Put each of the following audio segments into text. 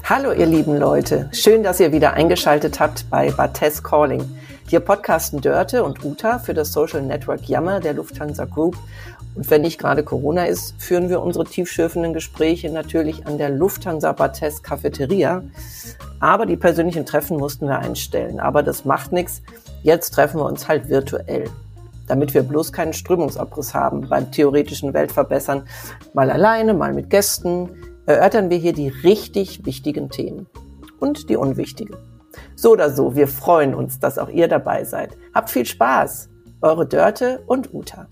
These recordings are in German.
Hallo ihr lieben Leute, schön, dass ihr wieder eingeschaltet habt bei Barthes Calling. Hier podcasten Dörte und Uta für das Social Network Yammer der Lufthansa Group. Und wenn nicht gerade Corona ist, führen wir unsere tiefschürfenden Gespräche natürlich an der Lufthansa Barthes Cafeteria. Aber die persönlichen Treffen mussten wir einstellen. Aber das macht nichts, jetzt treffen wir uns halt virtuell. Damit wir bloß keinen Strömungsabriss haben beim theoretischen Weltverbessern, mal alleine, mal mit Gästen, erörtern wir hier die richtig wichtigen Themen und die unwichtigen. So oder so, wir freuen uns, dass auch ihr dabei seid. Habt viel Spaß. Eure Dörte und Uta.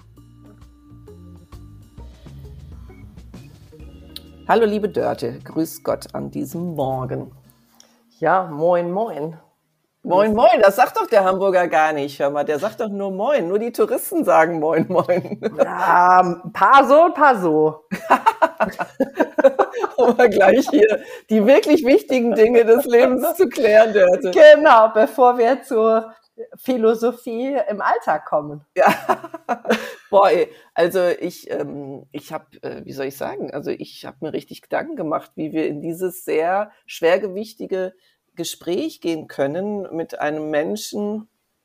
Hallo liebe Dörte, grüß Gott an diesem Morgen. Ja, moin, moin. Moin, moin, das sagt doch der Hamburger gar nicht, hör mal, der sagt doch nur moin, nur die Touristen sagen moin, moin. Ja, paar so. Aber gleich hier die wirklich wichtigen Dinge des Lebens zu klären, Dörte. Genau, bevor wir zur Philosophie im Alltag kommen. Ja, boah, ey, also ich habe, wie soll ich sagen, also ich habe mir richtig Gedanken gemacht, wie wir in dieses sehr schwergewichtige Gespräch gehen können mit einem Menschen,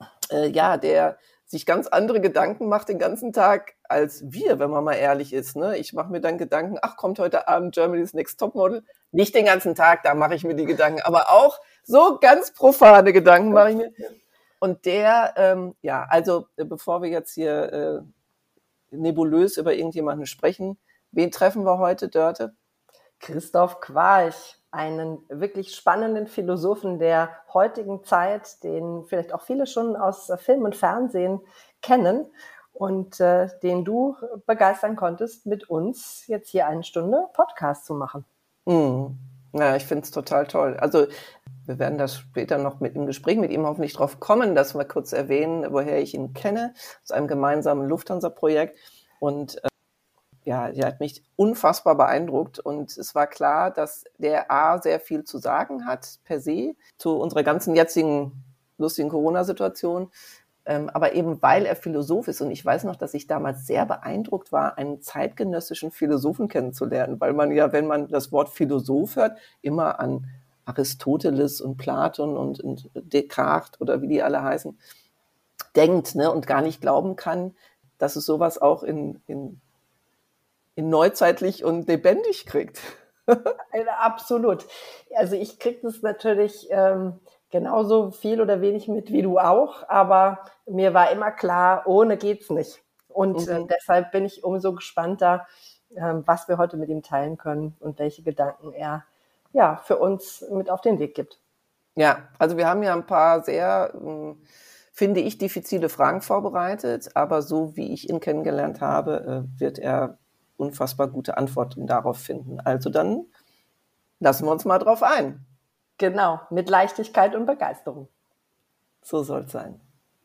der sich ganz andere Gedanken macht den ganzen Tag als wir, wenn man mal ehrlich ist. Ne? Ich mache mir dann Gedanken, ach, kommt heute Abend Germany's Next Topmodel? Nicht den ganzen Tag, da mache ich mir die Gedanken, aber auch so ganz profane Gedanken mache ich mir. Und der, bevor wir jetzt hier nebulös über irgendjemanden sprechen, wen treffen wir heute, Dörte? Christoph Quarch, einen wirklich spannenden Philosophen der heutigen Zeit, den vielleicht auch viele schon aus Film und Fernsehen kennen und den du begeistern konntest, mit uns jetzt hier eine Stunde Podcast zu machen. Ja, ich finde es total toll. Also wir werden das später noch mit im Gespräch mit ihm hoffentlich drauf kommen, dass wir kurz erwähnen, woher ich ihn kenne, aus einem gemeinsamen Lufthansa-Projekt. Und er hat mich unfassbar beeindruckt und es war klar, dass der A sehr viel zu sagen hat per se zu unserer ganzen jetzigen lustigen Corona-Situation, aber eben weil er Philosoph ist und ich weiß noch, dass ich damals sehr beeindruckt war, einen zeitgenössischen Philosophen kennenzulernen, weil man ja, wenn man das Wort Philosoph hört, immer an Aristoteles und Platon und Descartes oder wie die alle heißen, denkt, ne, und gar nicht glauben kann, dass es sowas auch in neuzeitlich und lebendig kriegt. Absolut. Also ich kriege das natürlich genauso viel oder wenig mit wie du auch, aber mir war immer klar, ohne geht's nicht. Und deshalb bin ich umso gespannter, was wir heute mit ihm teilen können und welche Gedanken er für uns mit auf den Weg gibt. Ja, also wir haben ja ein paar sehr, finde ich, diffizile Fragen vorbereitet, aber so wie ich ihn kennengelernt habe, wird er unfassbar gute Antworten darauf finden. Also dann lassen wir uns mal drauf ein. Genau, mit Leichtigkeit und Begeisterung. So soll es sein.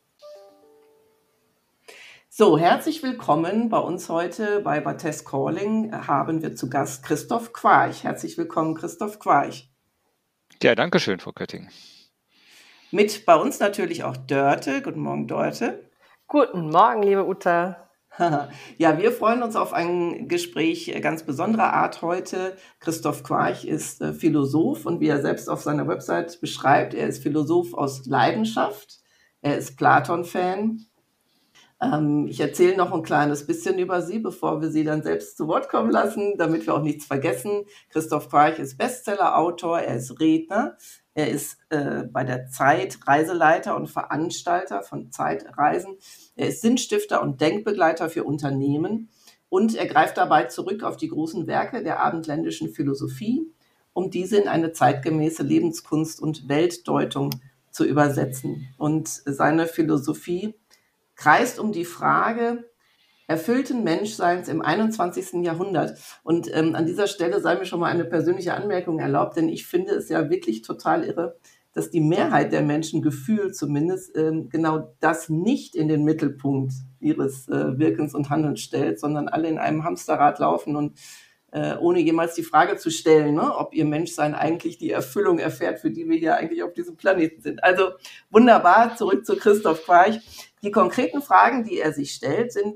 So, herzlich willkommen bei uns heute bei Barthes Calling. Haben wir zu Gast Christoph Quarch. Herzlich willkommen, Christoph Quarch. Ja, danke schön, Frau Kötting. Mit bei uns natürlich auch Dörte. Guten Morgen, Dörte. Guten Morgen, liebe Uta. Ja, wir freuen uns auf ein Gespräch ganz besonderer Art heute. Christoph Quarch ist Philosoph und wie er selbst auf seiner Website beschreibt, er ist Philosoph aus Leidenschaft. Er ist Platon-Fan. Ich erzähle noch ein kleines bisschen über Sie, bevor wir Sie dann selbst zu Wort kommen lassen, damit wir auch nichts vergessen. Christoph Quarch ist Bestseller-Autor, er ist Redner, er ist bei der Zeit Reiseleiter und Veranstalter von Zeitreisen. Er ist Sinnstifter und Denkbegleiter für Unternehmen und er greift dabei zurück auf die großen Werke der abendländischen Philosophie, um diese in eine zeitgemäße Lebenskunst und Weltdeutung zu übersetzen. Und seine Philosophie kreist um die Frage erfüllten Menschseins im 21. Jahrhundert. Und an dieser Stelle sei mir schon mal eine persönliche Anmerkung erlaubt, denn ich finde es ja wirklich total irre, dass die Mehrheit der Menschen gefühlt zumindest genau das nicht in den Mittelpunkt ihres Wirkens und Handelns stellt, sondern alle in einem Hamsterrad laufen und ohne jemals die Frage zu stellen, ne, ob ihr Menschsein eigentlich die Erfüllung erfährt, für die wir hier eigentlich auf diesem Planeten sind. Also wunderbar, zurück zu Christoph Quarch. Die konkreten Fragen, die er sich stellt, sind,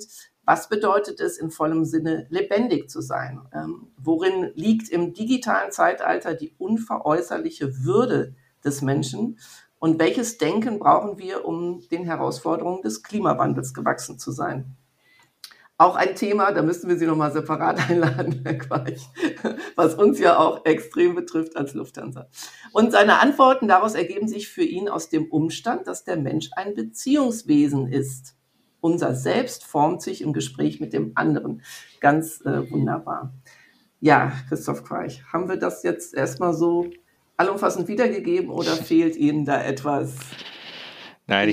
Was bedeutet es in vollem Sinne, lebendig zu sein? Worin liegt im digitalen Zeitalter die unveräußerliche Würde des Menschen? Und welches Denken brauchen wir, um den Herausforderungen des Klimawandels gewachsen zu sein? Auch ein Thema, da müssten wir Sie nochmal separat einladen, Herr Quach, was uns ja auch extrem betrifft als Lufthansa. Und seine Antworten daraus ergeben sich für ihn aus dem Umstand, dass der Mensch ein Beziehungswesen ist. Unser Selbst formt sich im Gespräch mit dem anderen. Ganz wunderbar. Ja, Christoph Quach, haben wir das jetzt erstmal so allumfassend wiedergegeben oder fehlt Ihnen da etwas? Nein,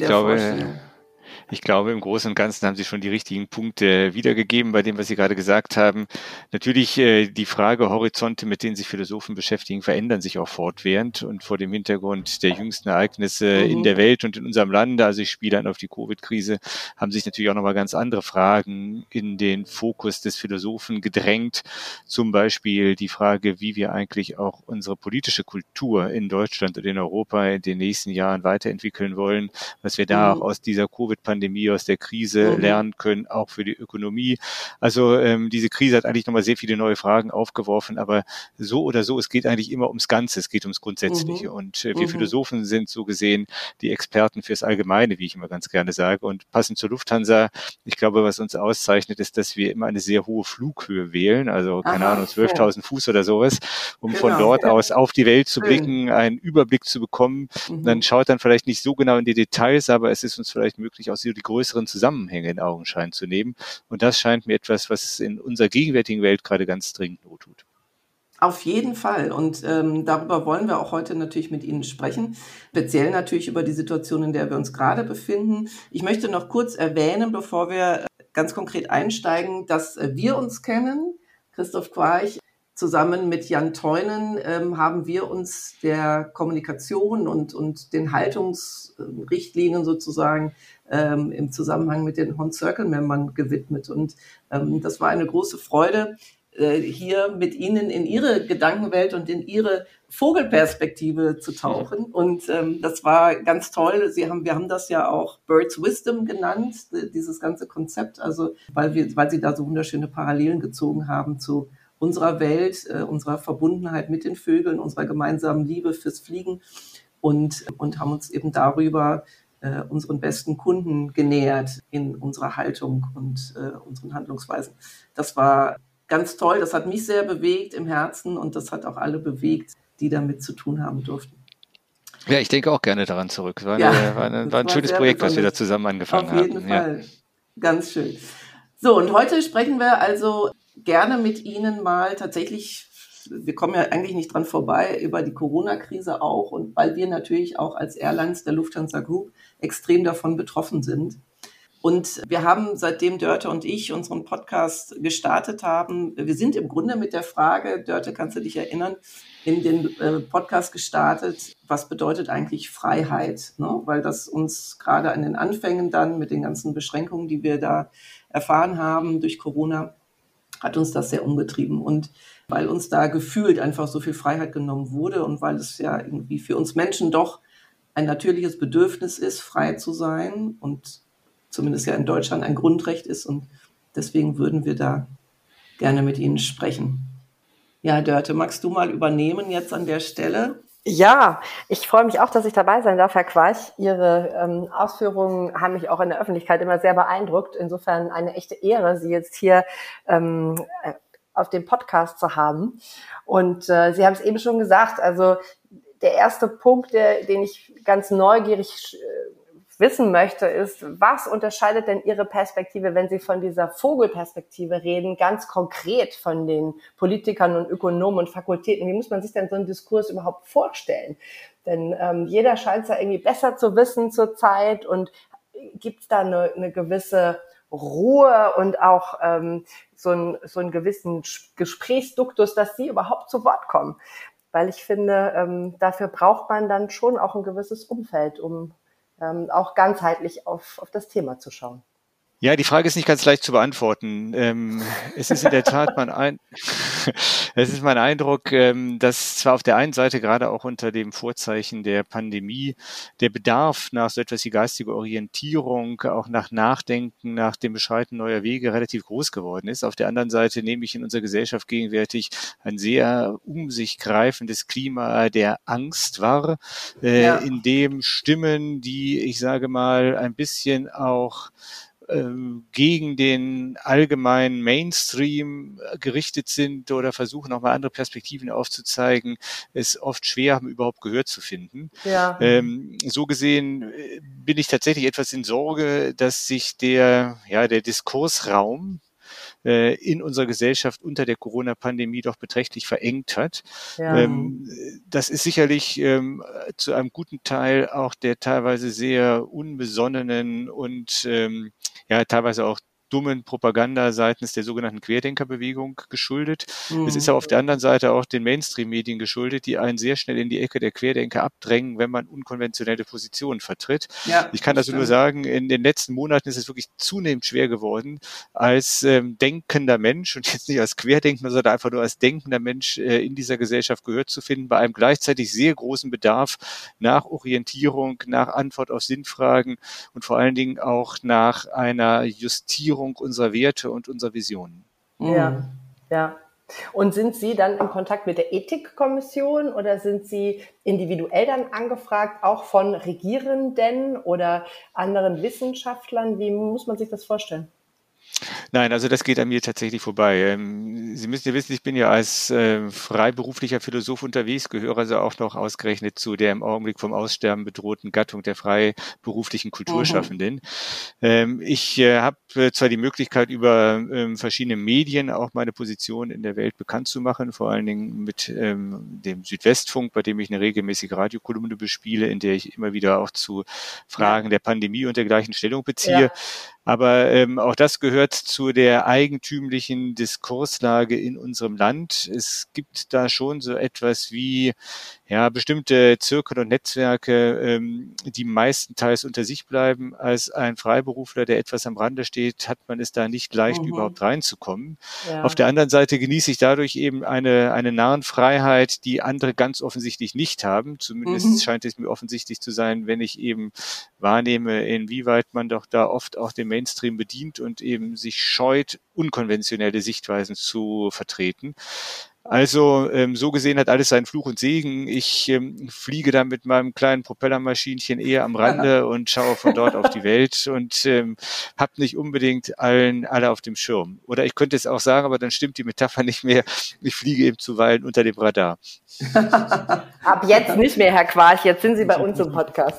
ich glaube, im Großen und Ganzen haben Sie schon die richtigen Punkte wiedergegeben bei dem, was Sie gerade gesagt haben. Natürlich, die Frage Horizonte, mit denen sich Philosophen beschäftigen, verändern sich auch fortwährend und vor dem Hintergrund der jüngsten Ereignisse in der Welt und in unserem Lande, also ich spiele an auf die Covid-Krise, haben sich natürlich auch nochmal ganz andere Fragen in den Fokus des Philosophen gedrängt. Zum Beispiel die Frage, wie wir eigentlich auch unsere politische Kultur in Deutschland und in Europa in den nächsten Jahren weiterentwickeln wollen, was wir da auch aus dieser Covid-Pandemie, aus der Krise lernen können, auch für die Ökonomie. Also diese Krise hat eigentlich nochmal sehr viele neue Fragen aufgeworfen, aber so oder so, es geht eigentlich immer ums Ganze, es geht ums Grundsätzliche. Und wir Philosophen sind so gesehen die Experten fürs Allgemeine, wie ich immer ganz gerne sage. Und passend zur Lufthansa, ich glaube, was uns auszeichnet, ist, dass wir immer eine sehr hohe Flughöhe wählen, also keine Ahnung, 12.000 Fuß oder sowas, um von dort aus auf die Welt zu blicken, einen Überblick zu bekommen. Dann schaut dann vielleicht nicht so genau in die Details, aber es ist uns vielleicht möglich, aus die größeren Zusammenhänge in Augenschein zu nehmen. Und das scheint mir etwas, was in unserer gegenwärtigen Welt gerade ganz dringend not tut. Auf jeden Fall. Und darüber wollen wir auch heute natürlich mit Ihnen sprechen. Speziell natürlich über die Situation, in der wir uns gerade befinden. Ich möchte noch kurz erwähnen, bevor wir ganz konkret einsteigen, dass wir uns kennen. Christoph Quach, zusammen mit Jan Theunen haben wir uns der Kommunikation und den Haltungsrichtlinien sozusagen im Zusammenhang mit den Horn Circle Membern gewidmet. Und das war eine große Freude, hier mit Ihnen in Ihre Gedankenwelt und in Ihre Vogelperspektive zu tauchen. Und das war ganz toll. Wir haben das ja auch Bird's Wisdom genannt, dieses ganze Konzept, also weil Sie da so wunderschöne Parallelen gezogen haben zu unserer Welt, unserer Verbundenheit mit den Vögeln, unserer gemeinsamen Liebe fürs Fliegen und haben uns eben darüber unseren besten Kunden genähert in unserer Haltung und unseren Handlungsweisen. Das war ganz toll, das hat mich sehr bewegt im Herzen und das hat auch alle bewegt, die damit zu tun haben durften. Ja, ich denke auch gerne daran zurück. War ein schönes Projekt, was wir da zusammen angefangen haben. Auf jeden Fall. Ganz schön. So, und heute sprechen wir also gerne mit Ihnen mal tatsächlich, wir kommen ja eigentlich nicht dran vorbei, über die Corona-Krise auch und weil wir natürlich auch als Airlines der Lufthansa Group extrem davon betroffen sind. Und wir haben, seitdem Dörte und ich unseren Podcast gestartet haben, wir sind im Grunde mit der Frage, Dörte, kannst du dich erinnern, in den Podcast gestartet, was bedeutet eigentlich Freiheit? Ne? Weil das uns gerade an den Anfängen dann mit den ganzen Beschränkungen, die wir da erfahren haben durch Corona, hat uns das sehr umgetrieben. Und weil uns da gefühlt einfach so viel Freiheit genommen wurde und weil es ja irgendwie für uns Menschen doch ein natürliches Bedürfnis ist, frei zu sein und zumindest ja in Deutschland ein Grundrecht ist. Und deswegen würden wir da gerne mit Ihnen sprechen. Ja, Dörte, magst du mal übernehmen jetzt an der Stelle? Ja, ich freue mich auch, dass ich dabei sein darf, Herr Quach. Ihre Ausführungen haben mich auch in der Öffentlichkeit immer sehr beeindruckt. Insofern eine echte Ehre, Sie jetzt hier auf dem Podcast zu haben. Und Sie haben es eben schon gesagt, also der erste Punkt, den ich ganz neugierig wissen möchte, ist, was unterscheidet denn Ihre Perspektive, wenn Sie von dieser Vogelperspektive reden, ganz konkret von den Politikern und Ökonomen und Fakultäten? Wie muss man sich denn so einen Diskurs überhaupt vorstellen? Denn jeder scheint es ja irgendwie besser zu wissen zurzeit und gibt es da eine gewisse Ruhe und auch so einen gewissen Gesprächsduktus, dass Sie überhaupt zu Wort kommen? Weil ich finde, dafür braucht man dann schon auch ein gewisses Umfeld, um auch ganzheitlich auf das Thema zu schauen. Ja, die Frage ist nicht ganz leicht zu beantworten. Es ist in der Tat es ist mein Eindruck, dass zwar auf der einen Seite gerade auch unter dem Vorzeichen der Pandemie der Bedarf nach so etwas wie geistige Orientierung, auch nach Nachdenken, nach dem Beschreiten neuer Wege relativ groß geworden ist. Auf der anderen Seite nehme ich in unserer Gesellschaft gegenwärtig ein sehr um sich greifendes Klima der Angst wahr, in dem Stimmen, die, ich sage mal, ein bisschen auch gegen den allgemeinen Mainstream gerichtet sind oder versuchen auch mal andere Perspektiven aufzuzeigen, es oft schwer haben, überhaupt Gehör zu finden. Ja. So gesehen bin ich tatsächlich etwas in Sorge, dass sich der Diskursraum in unserer Gesellschaft unter der Corona-Pandemie doch beträchtlich verengt hat. Ja. Das ist sicherlich zu einem guten Teil auch der teilweise sehr unbesonnenen und teilweise auch dummen Propaganda seitens der sogenannten Querdenkerbewegung geschuldet. Es ist aber auf der anderen Seite auch den Mainstream-Medien geschuldet, die einen sehr schnell in die Ecke der Querdenker abdrängen, wenn man unkonventionelle Positionen vertritt. Ja, ich kann also nur sagen, in den letzten Monaten ist es wirklich zunehmend schwer geworden, als denkender Mensch und jetzt nicht als Querdenkender, sondern einfach nur als denkender Mensch in dieser Gesellschaft Gehör zu finden, bei einem gleichzeitig sehr großen Bedarf nach Orientierung, nach Antwort auf Sinnfragen und vor allen Dingen auch nach einer Justierung unserer Werte und unserer Visionen. Ja, ja. Und sind Sie dann in Kontakt mit der Ethikkommission oder sind Sie individuell dann angefragt, auch von Regierenden oder anderen Wissenschaftlern? Wie muss man sich das vorstellen? Nein, also das geht an mir tatsächlich vorbei. Sie müssen ja wissen, ich bin ja als freiberuflicher Philosoph unterwegs, gehöre also auch noch ausgerechnet zu der im Augenblick vom Aussterben bedrohten Gattung der freiberuflichen Kulturschaffenden. Ich habe zwar die Möglichkeit, über verschiedene Medien auch meine Position in der Welt bekannt zu machen, vor allen Dingen mit dem Südwestfunk, bei dem ich eine regelmäßige Radiokolumne bespiele, in der ich immer wieder auch zu Fragen der Pandemie und dergleichen Stellung beziehe. Ja. Aber auch das gehört zu der eigentümlichen Diskurslage in unserem Land. Es gibt da schon so etwas wie bestimmte Zirkel und Netzwerke, die meistenteils unter sich bleiben. Als ein Freiberufler, der etwas am Rande steht, hat man es da nicht leicht, überhaupt reinzukommen. Ja. Auf der anderen Seite genieße ich dadurch eben eine Narrenfreiheit, die andere ganz offensichtlich nicht haben. Zumindest scheint es mir offensichtlich zu sein, wenn ich eben wahrnehme, inwieweit man doch da oft auch den Mainstream bedient und eben sich scheut, unkonventionelle Sichtweisen zu vertreten. Also so gesehen hat alles seinen Fluch und Segen. Ich fliege da mit meinem kleinen Propellermaschinchen eher am Rande und schaue von dort auf die Welt und habe nicht unbedingt alle auf dem Schirm. Oder ich könnte es auch sagen, aber dann stimmt die Metapher nicht mehr. Ich fliege eben zuweilen unter dem Radar. Ab jetzt nicht mehr, Herr Quarch. Jetzt sind Sie bei uns im Podcast.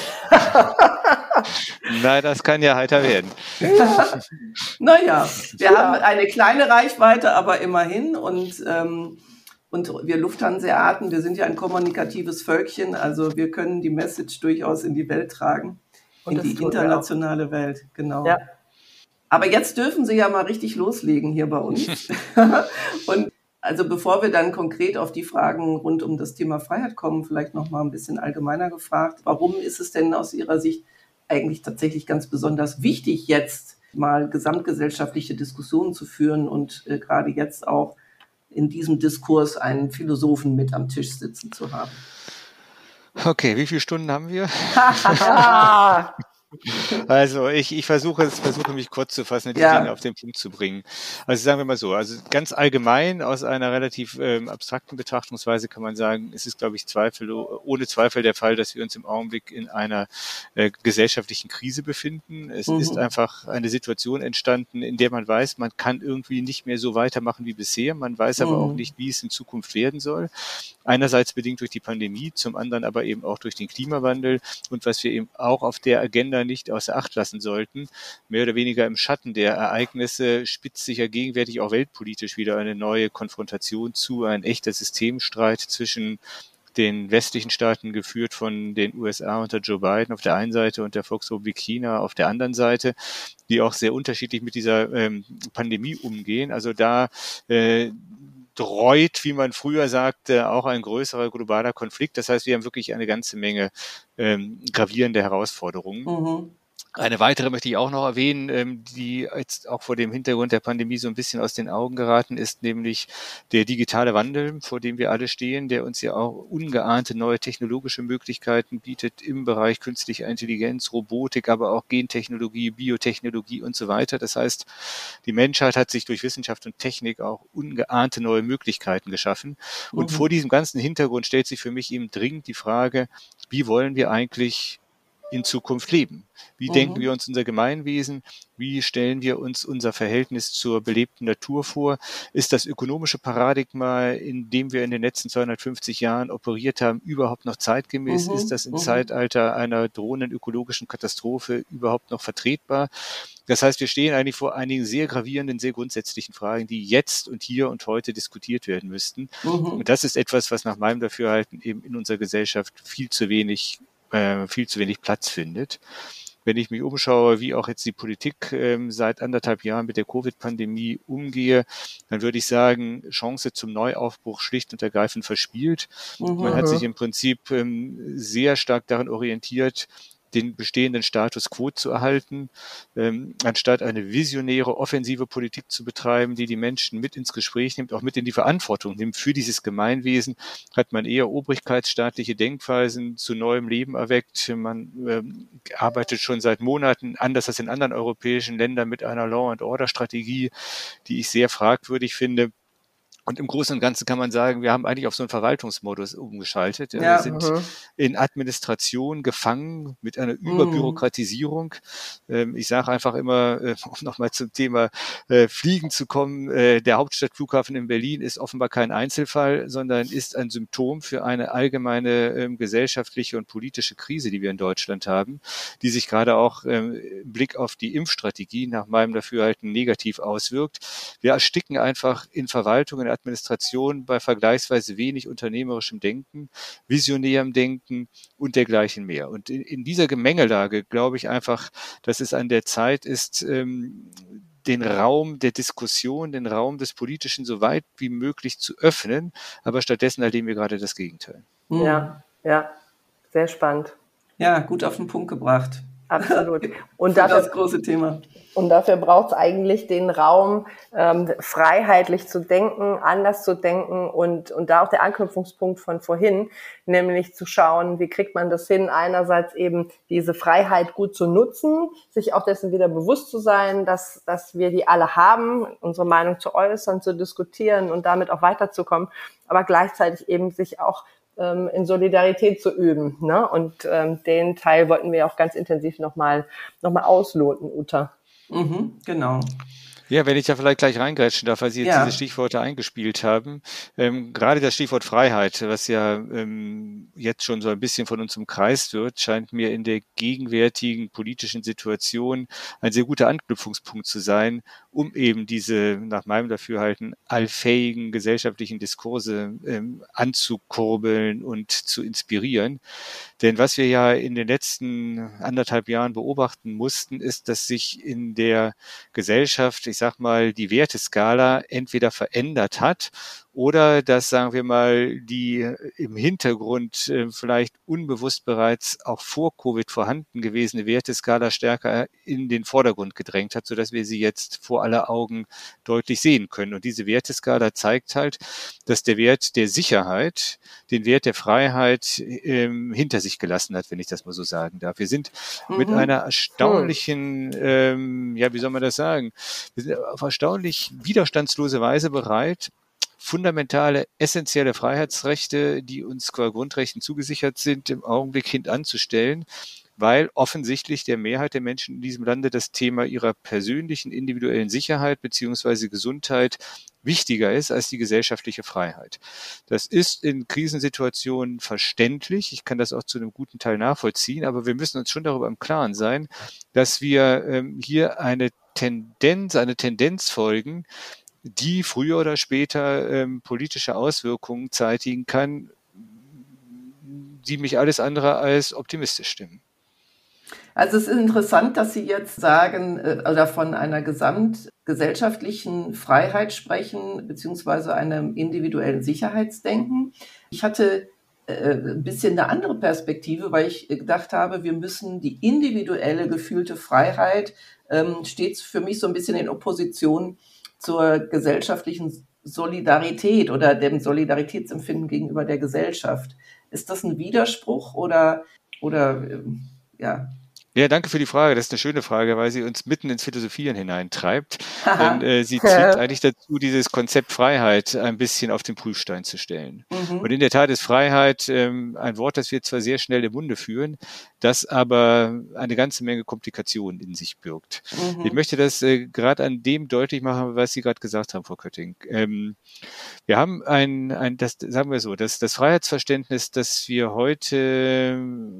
Nein, das kann ja heiter werden. Ja. Naja, wir haben eine kleine Reichweite, aber immerhin. Und wir Lufthanseaten, wir sind ja ein kommunikatives Völkchen, also wir können die Message durchaus in die Welt tragen, in die internationale Welt, genau. Ja. Aber jetzt dürfen Sie ja mal richtig loslegen hier bei uns. Und also bevor wir dann konkret auf die Fragen rund um das Thema Freiheit kommen, vielleicht noch mal ein bisschen allgemeiner gefragt, warum ist es denn aus Ihrer Sicht eigentlich tatsächlich ganz besonders wichtig, jetzt mal gesamtgesellschaftliche Diskussionen zu führen und gerade jetzt auch in diesem Diskurs einen Philosophen mit am Tisch sitzen zu haben? Okay, wie viele Stunden haben wir? Ja. Also ich versuche mich kurz zu fassen, die Dinge auf den Punkt zu bringen. Also sagen wir mal so, also ganz allgemein aus einer relativ abstrakten Betrachtungsweise kann man sagen, es ist, glaube ich, ohne Zweifel der Fall, dass wir uns im Augenblick in einer gesellschaftlichen Krise befinden. Es ist einfach eine Situation entstanden, in der man weiß, man kann irgendwie nicht mehr so weitermachen wie bisher. Man weiß aber auch nicht, wie es in Zukunft werden soll. Einerseits bedingt durch die Pandemie, zum anderen aber eben auch durch den Klimawandel und was wir eben auch auf der Agenda nicht außer Acht lassen sollten. Mehr oder weniger im Schatten der Ereignisse spitzt sich ja gegenwärtig auch weltpolitisch wieder eine neue Konfrontation zu, ein echter Systemstreit zwischen den westlichen Staaten, geführt von den USA unter Joe Biden auf der einen Seite und der Volksrepublik China auf der anderen Seite, die auch sehr unterschiedlich mit dieser Pandemie umgehen. Also da dreut, wie man früher sagte, auch ein größerer globaler Konflikt. Das heißt, wir haben wirklich eine ganze Menge gravierende Herausforderungen. Eine weitere möchte ich auch noch erwähnen, die jetzt auch vor dem Hintergrund der Pandemie so ein bisschen aus den Augen geraten ist, nämlich der digitale Wandel, vor dem wir alle stehen, der uns ja auch ungeahnte neue technologische Möglichkeiten bietet im Bereich künstliche Intelligenz, Robotik, aber auch Gentechnologie, Biotechnologie und so weiter. Das heißt, die Menschheit hat sich durch Wissenschaft und Technik auch ungeahnte neue Möglichkeiten geschaffen. Und vor diesem ganzen Hintergrund stellt sich für mich eben dringend die Frage, wie wollen wir eigentlich in Zukunft leben? Wie denken wir uns unser Gemeinwesen? Wie stellen wir uns unser Verhältnis zur belebten Natur vor? Ist das ökonomische Paradigma, in dem wir in den letzten 250 Jahren operiert haben, überhaupt noch zeitgemäß? Ist das im Zeitalter einer drohenden ökologischen Katastrophe überhaupt noch vertretbar? Das heißt, wir stehen eigentlich vor einigen sehr gravierenden, sehr grundsätzlichen Fragen, die jetzt und hier und heute diskutiert werden müssten. Und das ist etwas, was nach meinem Dafürhalten eben in unserer Gesellschaft viel zu wenig Platz findet. Wenn ich mich umschaue, wie auch jetzt die Politik seit 1,5 Jahren mit der Covid-Pandemie umgehe, dann würde ich sagen, Chance zum Neuaufbruch schlicht und ergreifend verspielt. Man hat sich im Prinzip sehr stark daran orientiert, den bestehenden Status quo zu erhalten, anstatt eine visionäre, offensive Politik zu betreiben, die die Menschen mit ins Gespräch nimmt, auch mit in die Verantwortung nimmt für dieses Gemeinwesen, hat man eher obrigkeitsstaatliche Denkweisen zu neuem Leben erweckt. Man arbeitet schon seit Monaten, anders als in anderen europäischen Ländern, mit einer Law-and-Order-Strategie, die ich sehr fragwürdig finde. Und im Großen und Ganzen kann man sagen, wir haben eigentlich auf so einen Verwaltungsmodus umgeschaltet. Ja, wir sind in Administration gefangen mit einer Überbürokratisierung. Ich sage einfach immer, um nochmal zum Thema Fliegen zu kommen, der Hauptstadtflughafen in Berlin ist offenbar kein Einzelfall, sondern ist ein Symptom für eine allgemeine gesellschaftliche und politische Krise, die wir in Deutschland haben, die sich gerade auch im Blick auf die Impfstrategie nach meinem Dafürhalten negativ auswirkt. Wir ersticken einfach in Verwaltung, in Administration bei vergleichsweise wenig unternehmerischem Denken, visionärem Denken und dergleichen mehr. Und in dieser Gemengelage glaube ich einfach, dass es an der Zeit ist, den Raum der Diskussion, den Raum des Politischen so weit wie möglich zu öffnen. Aber stattdessen erleben wir gerade das Gegenteil. Ja, sehr spannend. Ja, gut auf den Punkt gebracht. Absolut. Und das große Thema. Und dafür braucht es eigentlich den Raum, freiheitlich zu denken, anders zu denken und da auch der Anknüpfungspunkt von vorhin, nämlich zu schauen, wie kriegt man das hin, einerseits eben diese Freiheit gut zu nutzen, sich auch dessen wieder bewusst zu sein, dass wir die alle haben, unsere Meinung zu äußern, zu diskutieren und damit auch weiterzukommen, aber gleichzeitig eben sich auch in Solidarität zu üben, ne? Und den Teil wollten wir auch ganz intensiv noch mal ausloten, Uta. Genau. Ja, wenn ich da vielleicht gleich reingrätschen darf, weil Sie jetzt diese Stichworte eingespielt haben. Gerade das Stichwort Freiheit, was ja jetzt schon so ein bisschen von uns umkreist wird, scheint mir in der gegenwärtigen politischen Situation ein sehr guter Anknüpfungspunkt zu sein, um eben diese, nach meinem Dafürhalten, allfähigen gesellschaftlichen Diskurse anzukurbeln und zu inspirieren. Denn was wir ja in den letzten 1,5 Jahren beobachten mussten, ist, dass sich in der Gesellschaft, ich sag mal, die Werteskala entweder verändert hat oder dass, sagen wir mal, die im Hintergrund vielleicht unbewusst bereits auch vor Covid vorhanden gewesene Werteskala stärker in den Vordergrund gedrängt hat, sodass wir sie jetzt vor aller Augen deutlich sehen können. Und diese Werteskala zeigt halt, dass der Wert der Sicherheit den Wert der Freiheit hinter sich gelassen hat, wenn ich das mal so sagen darf. Wir sind mit einer erstaunlichen, wie soll man das sagen, wir sind auf erstaunlich widerstandslose Weise bereit, fundamentale, essentielle Freiheitsrechte, die uns qua Grundrechten zugesichert sind, im Augenblick hintanzustellen, weil offensichtlich der Mehrheit der Menschen in diesem Lande das Thema ihrer persönlichen, individuellen Sicherheit bzw. Gesundheit wichtiger ist als die gesellschaftliche Freiheit. Das ist in Krisensituationen verständlich. Ich kann das auch zu einem guten Teil nachvollziehen, aber wir müssen uns schon darüber im Klaren sein, dass wir hier eine Tendenz folgen, die früher oder später politische Auswirkungen zeitigen kann, die mich alles andere als optimistisch stimmen. Also es ist interessant, dass Sie jetzt sagen oder von einer gesamtgesellschaftlichen Freiheit sprechen, beziehungsweise einem individuellen Sicherheitsdenken. Ich hatte ein bisschen eine andere Perspektive, weil ich gedacht habe, wir müssen die individuelle gefühlte Freiheit steht für mich so ein bisschen in Opposition zur gesellschaftlichen Solidarität oder dem Solidaritätsempfinden gegenüber der Gesellschaft. Ist das ein Widerspruch oder ja? Ja, danke für die Frage. Das ist eine schöne Frage, weil sie uns mitten ins Philosophieren hineintreibt. Denn sie zwingt eigentlich dazu, dieses Konzept Freiheit ein bisschen auf den Prüfstein zu stellen. Und in der Tat ist Freiheit ein Wort, das wir zwar sehr schnell im Munde führen, das aber eine ganze Menge Komplikationen in sich birgt. Ich möchte das gerade an dem deutlich machen, was Sie gerade gesagt haben, Frau Kötting. Wir haben das sagen wir so, das Freiheitsverständnis, das wir heute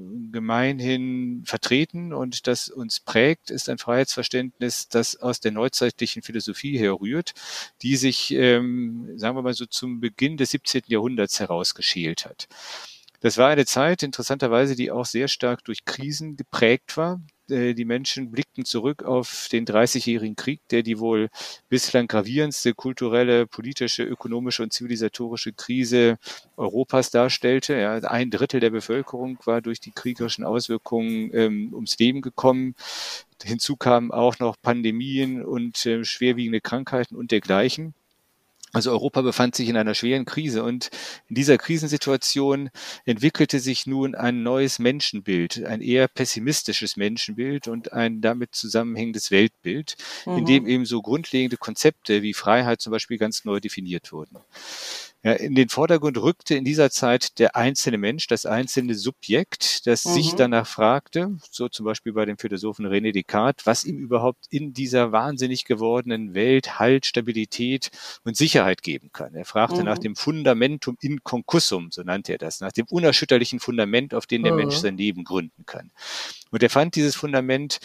gemeinhin vertreten und das uns prägt, ist ein Freiheitsverständnis, das aus der neuzeitlichen Philosophie herrührt, die sich, sagen wir mal so, zum Beginn des 17. Jahrhunderts herausgeschält hat. Das war eine Zeit, interessanterweise, die auch sehr stark durch Krisen geprägt war. Die Menschen blickten zurück auf den 30-jährigen Krieg, der die wohl bislang gravierendste kulturelle, politische, ökonomische und zivilisatorische Krise Europas darstellte. Ja, 1/3 der Bevölkerung war durch die kriegerischen Auswirkungen ums Leben gekommen. Hinzu kamen auch noch Pandemien und schwerwiegende Krankheiten und dergleichen. Also Europa befand sich in einer schweren Krise und in dieser Krisensituation entwickelte sich nun ein neues Menschenbild, ein eher pessimistisches Menschenbild und ein damit zusammenhängendes Weltbild, in dem eben so grundlegende Konzepte wie Freiheit zum Beispiel ganz neu definiert wurden. Ja, in den Vordergrund rückte in dieser Zeit der einzelne Mensch, das einzelne Subjekt, das sich danach fragte, so zum Beispiel bei dem Philosophen René Descartes, was ihm überhaupt in dieser wahnsinnig gewordenen Welt Halt, Stabilität und Sicherheit geben kann. Er fragte nach dem Fundamentum inconcussum, so nannte er das, nach dem unerschütterlichen Fundament, auf dem der Mensch sein Leben gründen kann. Und er fand dieses Fundament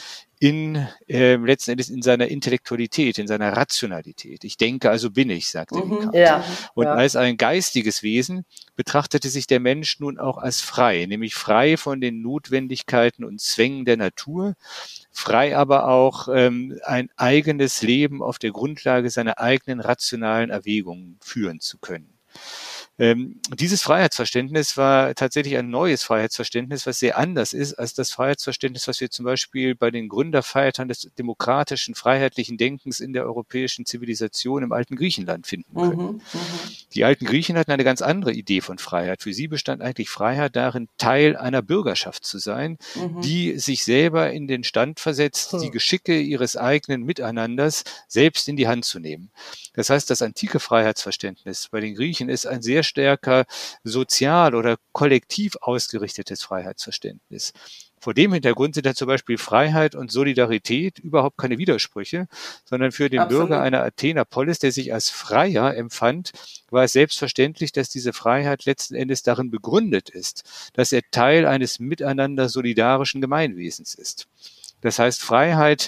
letzten Endes in seiner Intellektualität, in seiner Rationalität. Ich denke, also bin ich, sagte Descartes. Ja, und als ein geistiges Wesen betrachtete sich der Mensch nun auch als frei, nämlich frei von den Notwendigkeiten und Zwängen der Natur, frei aber auch ein eigenes Leben auf der Grundlage seiner eigenen rationalen Erwägungen führen zu können. Dieses Freiheitsverständnis war tatsächlich ein neues Freiheitsverständnis, was sehr anders ist als das Freiheitsverständnis, was wir zum Beispiel bei den Gründervätern des demokratischen, freiheitlichen Denkens in der europäischen Zivilisation im alten Griechenland finden können. Die alten Griechen hatten eine ganz andere Idee von Freiheit. Für sie bestand eigentlich Freiheit darin, Teil einer Bürgerschaft zu sein, die sich selber in den Stand versetzt, die Geschicke ihres eigenen Miteinanders selbst in die Hand zu nehmen. Das heißt, das antike Freiheitsverständnis bei den Griechen ist ein sehr stärker sozial oder kollektiv ausgerichtetes Freiheitsverständnis. Vor dem Hintergrund sind da zum Beispiel Freiheit und Solidarität überhaupt keine Widersprüche, sondern für den Bürger einer Athener Polis, der sich als Freier empfand, war es selbstverständlich, dass diese Freiheit letzten Endes darin begründet ist, dass er Teil eines miteinander solidarischen Gemeinwesens ist. Das heißt, Freiheit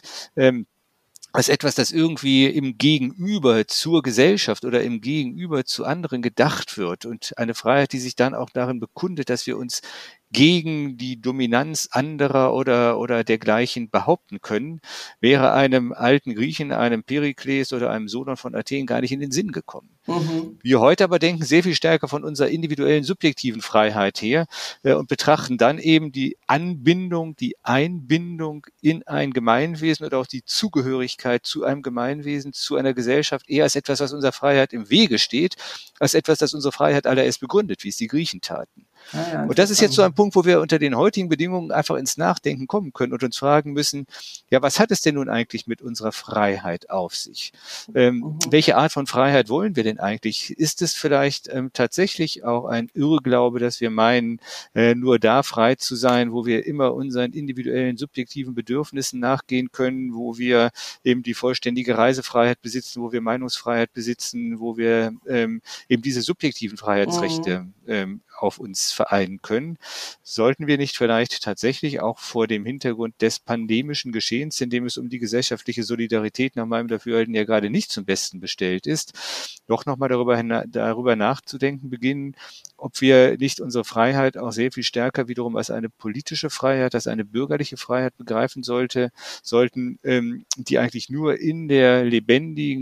als etwas, das irgendwie im Gegenüber zur Gesellschaft oder im Gegenüber zu anderen gedacht wird und eine Freiheit, die sich dann auch darin bekundet, dass wir uns gegen die Dominanz anderer oder dergleichen behaupten können, wäre einem alten Griechen, einem Perikles oder einem Solon von Athen gar nicht in den Sinn gekommen. Wir heute aber denken sehr viel stärker von unserer individuellen, subjektiven Freiheit her und betrachten dann eben die Anbindung, die Einbindung in ein Gemeinwesen oder auch die Zugehörigkeit zu einem Gemeinwesen, zu einer Gesellschaft eher als etwas, was unserer Freiheit im Wege steht, als etwas, das unsere Freiheit allererst begründet, wie es die Griechen taten. Ja, und das ist jetzt so ein Punkt, wo wir unter den heutigen Bedingungen einfach ins Nachdenken kommen können und uns fragen müssen, ja, was hat es denn nun eigentlich mit unserer Freiheit auf sich? Welche Art von Freiheit wollen wir denn eigentlich? Ist es vielleicht tatsächlich auch ein Irrglaube, dass wir meinen, nur da frei zu sein, wo wir immer unseren individuellen, subjektiven Bedürfnissen nachgehen können, wo wir eben die vollständige Reisefreiheit besitzen, wo wir Meinungsfreiheit besitzen, wo wir eben diese subjektiven Freiheitsrechte auf uns vereinen können. Sollten wir nicht vielleicht tatsächlich auch vor dem Hintergrund des pandemischen Geschehens, in dem es um die gesellschaftliche Solidarität nach meinem Dafürhalten ja gerade nicht zum Besten bestellt ist, doch nochmal darüber nachzudenken beginnen, ob wir nicht unsere Freiheit auch sehr viel stärker wiederum als eine politische Freiheit, als eine bürgerliche Freiheit begreifen sollten, die eigentlich nur in der lebendigen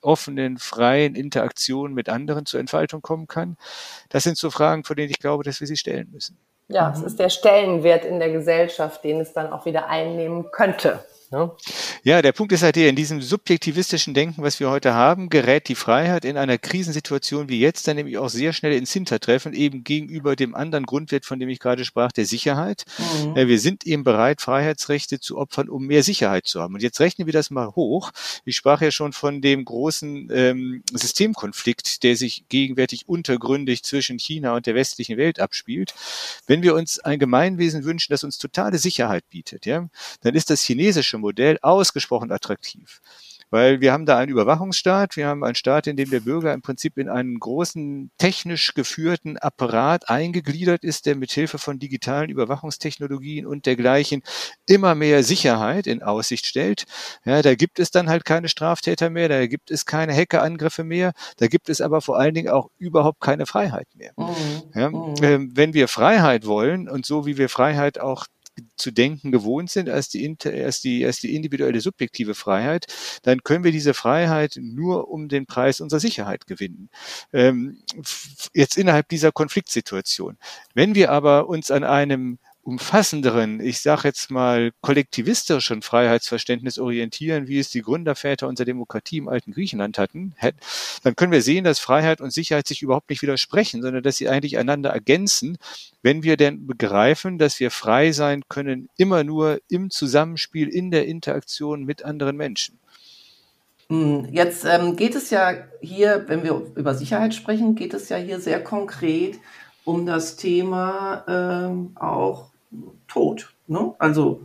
offenen, freien Interaktion mit anderen zur Entfaltung kommen kann? Das sind so Fragen, von denen ich glaube, dass wir sie stellen müssen. Ja, es ist der Stellenwert in der Gesellschaft, den es dann auch wieder einnehmen könnte. Ne? Ja, der Punkt ist halt in diesem subjektivistischen Denken, was wir heute haben, gerät die Freiheit in einer Krisensituation wie jetzt dann nämlich auch sehr schnell ins Hintertreffen, eben gegenüber dem anderen Grundwert, von dem ich gerade sprach, der Sicherheit. Wir sind eben bereit, Freiheitsrechte zu opfern, um mehr Sicherheit zu haben. Und jetzt rechnen wir das mal hoch. Ich sprach ja schon von dem großen Systemkonflikt, der sich gegenwärtig untergründig zwischen China und der westlichen Welt abspielt. Wenn wir uns ein Gemeinwesen wünschen, das uns totale Sicherheit bietet, ja, dann ist das chinesische Modell ausgesprochen attraktiv. Weil wir haben da einen Überwachungsstaat, wir haben einen Staat, in dem der Bürger im Prinzip in einen großen technisch geführten Apparat eingegliedert ist, der mit Hilfe von digitalen Überwachungstechnologien und dergleichen immer mehr Sicherheit in Aussicht stellt. Ja, da gibt es dann halt keine Straftäter mehr, da gibt es keine Hackerangriffe mehr, da gibt es aber vor allen Dingen auch überhaupt keine Freiheit mehr. Ja, wenn wir Freiheit wollen und so wie wir Freiheit auch zu denken gewohnt sind als die individuelle subjektive Freiheit, dann können wir diese Freiheit nur um den Preis unserer Sicherheit gewinnen. Jetzt innerhalb dieser Konfliktsituation. Wenn wir aber uns an einem umfassenderen, ich sage jetzt mal kollektivistischen Freiheitsverständnis orientieren, wie es die Gründerväter unserer Demokratie im alten Griechenland hatten, dann können wir sehen, dass Freiheit und Sicherheit sich überhaupt nicht widersprechen, sondern dass sie eigentlich einander ergänzen, wenn wir denn begreifen, dass wir frei sein können, immer nur im Zusammenspiel, in der Interaktion mit anderen Menschen. Jetzt geht es ja hier, wenn wir über Sicherheit sprechen, geht es ja hier sehr konkret um das Thema auch Tod. Ne? Also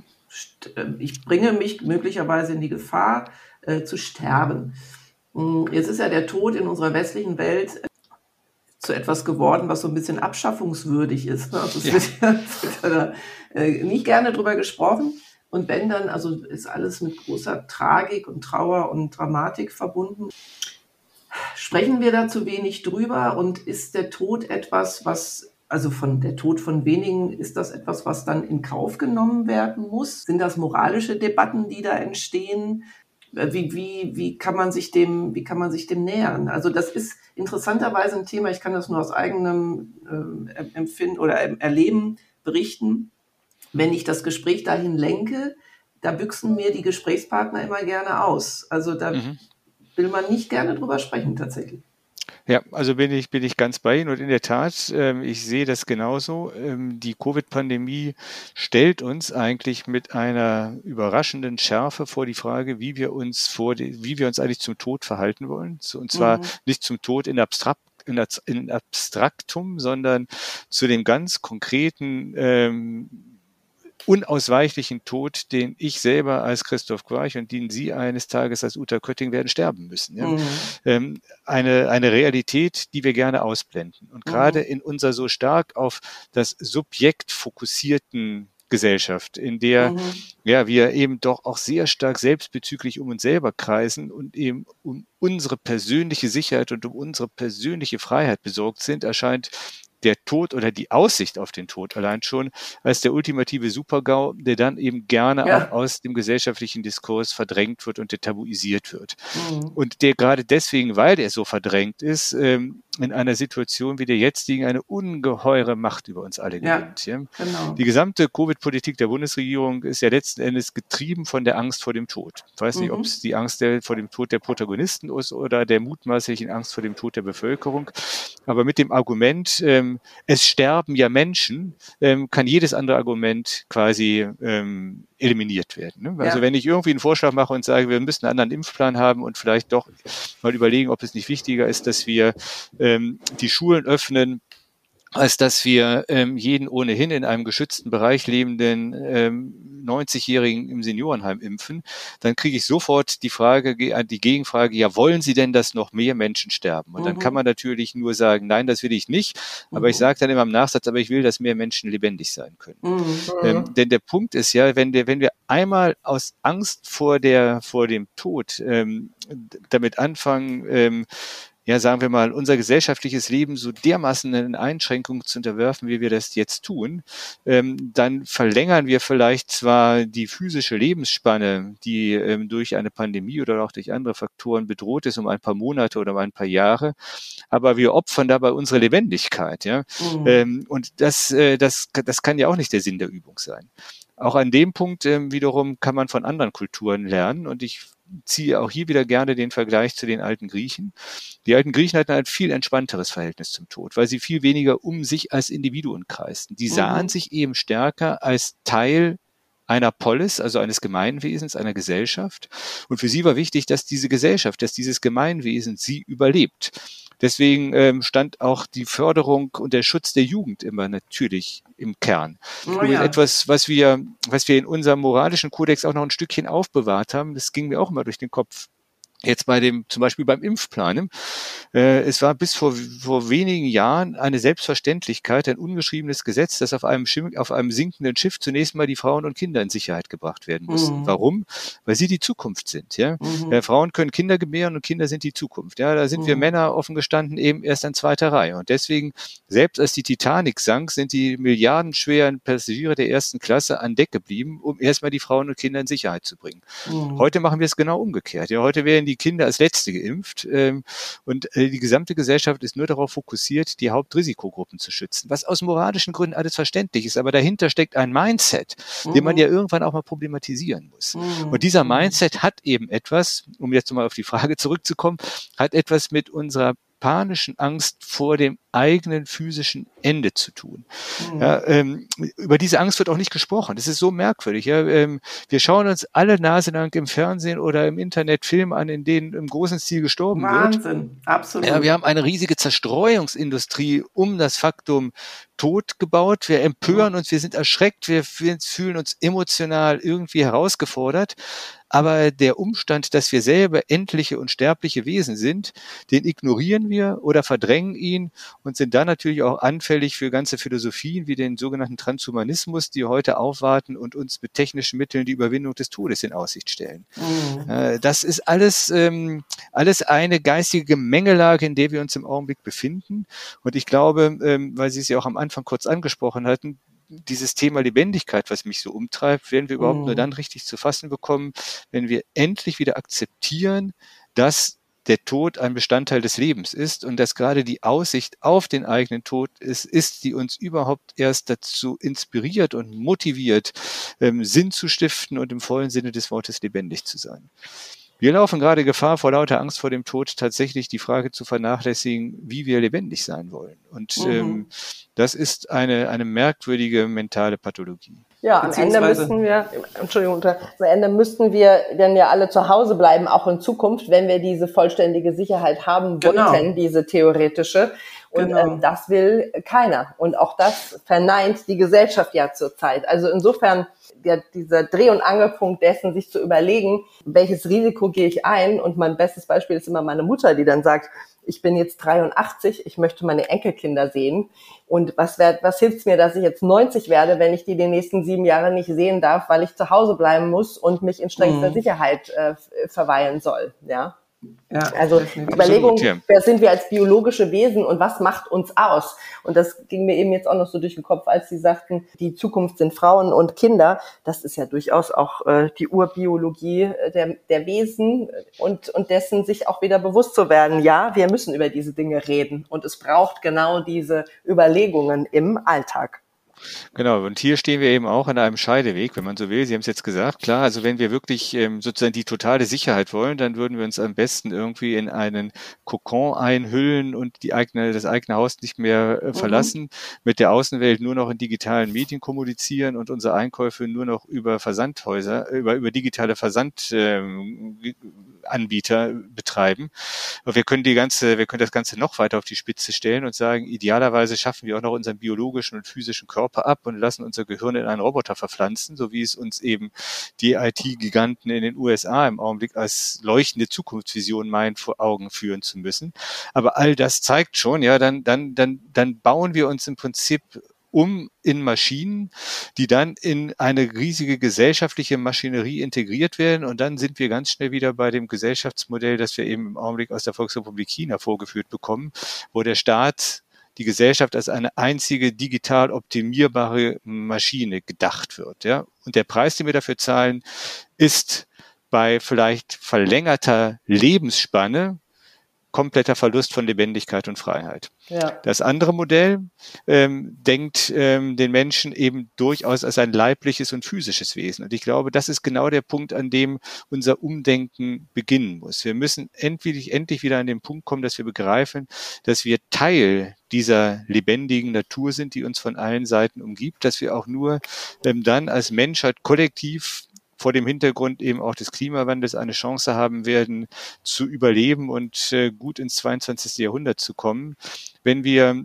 ich bringe mich möglicherweise in die Gefahr zu sterben. Jetzt ist ja der Tod in unserer westlichen Welt zu etwas geworden, was so ein bisschen abschaffungswürdig ist. Ne? Also es wird nicht gerne drüber gesprochen. Und wenn dann, also ist alles mit großer Tragik und Trauer und Dramatik verbunden. Sprechen wir da zu wenig drüber und ist der Tod etwas, der Tod von wenigen, ist das etwas, was dann in Kauf genommen werden muss? Sind das moralische Debatten, die da entstehen? Wie kann man sich dem nähern? Also das ist interessanterweise ein Thema, ich kann das nur aus eigenem Empfinden oder Erleben berichten. Wenn ich das Gespräch dahin lenke, da büchsen mir die Gesprächspartner immer gerne aus. Also da will man nicht gerne drüber sprechen tatsächlich. Ja, also bin ich ganz bei Ihnen und in der Tat, ich sehe das genauso. Die Covid-Pandemie stellt uns eigentlich mit einer überraschenden Schärfe vor die Frage, wie wir uns eigentlich zum Tod verhalten wollen. Und zwar nicht zum Tod in Abstraktum, sondern zu dem ganz konkreten unausweichlichen Tod, den ich selber als Christoph Quarch und den Sie eines Tages als Uta Kötting werden sterben müssen. Ja? Eine Realität, die wir gerne ausblenden. Und gerade in unserer so stark auf das Subjekt fokussierten Gesellschaft, in der wir eben doch auch sehr stark selbstbezüglich um uns selber kreisen und eben um unsere persönliche Sicherheit und um unsere persönliche Freiheit besorgt sind, erscheint der Tod oder die Aussicht auf den Tod allein schon als der ultimative Super-GAU, der dann eben gerne auch aus dem gesellschaftlichen Diskurs verdrängt wird und tabuisiert wird. Und der gerade deswegen, weil der so verdrängt ist, in einer Situation wie der jetzigen eine ungeheure Macht über uns alle gewinnt. Ja, genau. Die gesamte Covid-Politik der Bundesregierung ist ja letzten Endes getrieben von der Angst vor dem Tod. Ich weiß nicht, ob es die Angst vor dem Tod der Protagonisten ist oder der mutmaßlichen Angst vor dem Tod der Bevölkerung. Aber mit dem Argument, es sterben ja Menschen, kann jedes andere Argument quasi eliminiert werden. Ne? Also wenn ich irgendwie einen Vorschlag mache und sage, wir müssen einen anderen Impfplan haben und vielleicht doch mal überlegen, ob es nicht wichtiger ist, dass wir die Schulen öffnen, als dass wir jeden ohnehin in einem geschützten Bereich lebenden 90-Jährigen im Seniorenheim impfen, dann kriege ich sofort die Gegenfrage, ja, wollen Sie denn, dass noch mehr Menschen sterben? Und dann kann man natürlich nur sagen, nein, das will ich nicht. Aber ich sage dann immer im Nachsatz, aber ich will, dass mehr Menschen lebendig sein können. Denn der Punkt ist ja, wenn wir einmal aus Angst vor dem Tod damit anfangen, ja, sagen wir mal, unser gesellschaftliches Leben so dermaßen in Einschränkungen zu unterwerfen, wie wir das jetzt tun, dann verlängern wir vielleicht zwar die physische Lebensspanne, die durch eine Pandemie oder auch durch andere Faktoren bedroht ist, um ein paar Monate oder um ein paar Jahre, aber wir opfern dabei unsere Lebendigkeit, ja. Und das kann ja auch nicht der Sinn der Übung sein. Auch an dem Punkt wiederum kann man von anderen Kulturen lernen, und ich ziehe auch hier wieder gerne den Vergleich zu den alten Griechen. Die alten Griechen hatten ein viel entspannteres Verhältnis zum Tod, weil sie viel weniger um sich als Individuen kreisten. Die sahen sich eben stärker als Teil einer Polis, also eines Gemeinwesens, einer Gesellschaft. Und für sie war wichtig, dass diese Gesellschaft, dass dieses Gemeinwesen sie überlebt. Deswegen stand auch die Förderung und der Schutz der Jugend immer natürlich im Kern. Ja. Etwas, was wir in unserem moralischen Kodex auch noch ein Stückchen aufbewahrt haben, das ging mir auch immer durch den Kopf. Jetzt zum Beispiel beim Impfplan. Es war bis vor wenigen Jahren eine Selbstverständlichkeit, ein ungeschriebenes Gesetz, dass auf einem sinkenden Schiff zunächst mal die Frauen und Kinder in Sicherheit gebracht werden mussten. Warum? Weil sie die Zukunft sind, ja. Frauen können Kinder gebären und Kinder sind die Zukunft, ja. Da sind wir Männer offen gestanden eben erst an zweiter Reihe. Und deswegen, selbst als die Titanic sank, sind die milliardenschweren Passagiere der ersten Klasse an Deck geblieben, um erstmal die Frauen und Kinder in Sicherheit zu bringen. Heute machen wir es genau umgekehrt. Ja, heute werden die Kinder als Letzte geimpft und die gesamte Gesellschaft ist nur darauf fokussiert, die Hauptrisikogruppen zu schützen, was aus moralischen Gründen alles verständlich ist, aber dahinter steckt ein Mindset, den man ja irgendwann auch mal problematisieren muss. Und dieser Mindset hat eben etwas, um jetzt mal auf die Frage zurückzukommen, hat etwas mit unserer panischen Angst vor dem eigenen physischen Ende zu tun. Ja, über diese Angst wird auch nicht gesprochen. Das ist so merkwürdig. Ja. Wir schauen uns alle naselang im Fernsehen oder im Internet Filme an, in denen im großen Stil gestorben wird. Wahnsinn, absolut. Ja, wir haben eine riesige Zerstreuungsindustrie um das Faktum Tod gebaut. Wir empören uns, wir sind erschreckt, wir fühlen uns emotional irgendwie herausgefordert. Aber der Umstand, dass wir selber endliche und sterbliche Wesen sind, den ignorieren wir oder verdrängen ihn und sind dann natürlich auch anfällig für ganze Philosophien wie den sogenannten Transhumanismus, die heute aufwarten und uns mit technischen Mitteln die Überwindung des Todes in Aussicht stellen. Das ist alles eine geistige Gemengelage, in der wir uns im Augenblick befinden. Und ich glaube, weil Sie es ja auch am Anfang kurz angesprochen hatten, dieses Thema Lebendigkeit, was mich so umtreibt, werden wir überhaupt nur dann richtig zu fassen bekommen, wenn wir endlich wieder akzeptieren, dass der Tod ein Bestandteil des Lebens ist und dass gerade die Aussicht auf den eigenen Tod ist, die uns überhaupt erst dazu inspiriert und motiviert, Sinn zu stiften und im vollen Sinne des Wortes lebendig zu sein. Wir laufen gerade Gefahr, vor lauter Angst vor dem Tod tatsächlich die Frage zu vernachlässigen, wie wir lebendig sein wollen. Und das ist eine merkwürdige mentale Pathologie. Ja, am Ende müssten wir dann ja alle zu Hause bleiben, auch in Zukunft, wenn wir diese vollständige Sicherheit haben wollten, diese theoretische. Und das will keiner. Und auch das verneint die Gesellschaft ja zurzeit. Also insofern dieser Dreh- und Angelpunkt dessen, sich zu überlegen, welches Risiko gehe ich ein. Und mein bestes Beispiel ist immer meine Mutter, die dann sagt, ich bin jetzt 83, ich möchte meine Enkelkinder sehen. Und was hilft's mir, dass ich jetzt 90 werde, wenn ich die nächsten 7 Jahre nicht sehen darf, weil ich zu Hause bleiben muss und mich in strengster Sicherheit verweilen soll, ja? Ja, also Überlegung, wer sind wir als biologische Wesen und was macht uns aus? Und das ging mir eben jetzt auch noch so durch den Kopf, als Sie sagten, die Zukunft sind Frauen und Kinder. Das ist ja durchaus auch die Urbiologie der Wesen und dessen sich auch wieder bewusst zu werden. Ja, wir müssen über diese Dinge reden und es braucht genau diese Überlegungen im Alltag. Genau, und hier stehen wir eben auch an einem Scheideweg, wenn man so will. Sie haben es jetzt gesagt, klar, also wenn wir wirklich sozusagen die totale Sicherheit wollen, dann würden wir uns am besten irgendwie in einen Kokon einhüllen und das eigene Haus nicht mehr verlassen, mit der Außenwelt nur noch in digitalen Medien kommunizieren und unsere Einkäufe nur noch über Versandhäuser, über digitale Versandanbieter betreiben. Aber wir können das Ganze noch weiter auf die Spitze stellen und sagen, idealerweise schaffen wir auch noch unseren biologischen und physischen Körper ab und lassen unser Gehirn in einen Roboter verpflanzen, so wie es uns eben die IT-Giganten in den USA im Augenblick als leuchtende Zukunftsvision meinen, vor Augen führen zu müssen. Aber all das zeigt schon, ja, dann bauen wir uns im Prinzip um in Maschinen, die dann in eine riesige gesellschaftliche Maschinerie integriert werden. Und dann sind wir ganz schnell wieder bei dem Gesellschaftsmodell, das wir eben im Augenblick aus der Volksrepublik China vorgeführt bekommen, wo der Staat die Gesellschaft als eine einzige digital optimierbare Maschine gedacht wird. Ja? Und der Preis, den wir dafür zahlen, ist bei vielleicht verlängerter Lebensspanne kompletter Verlust von Lebendigkeit und Freiheit. Ja. Das andere Modell denkt den Menschen eben durchaus als ein leibliches und physisches Wesen. Und ich glaube, das ist genau der Punkt, an dem unser Umdenken beginnen muss. Wir müssen endlich wieder an den Punkt kommen, dass wir begreifen, dass wir Teil dieser lebendigen Natur sind, die uns von allen Seiten umgibt, dass wir auch nur dann als Menschheit kollektiv vor dem Hintergrund eben auch des Klimawandels eine Chance haben werden, zu überleben und gut ins 22. Jahrhundert zu kommen, wenn wir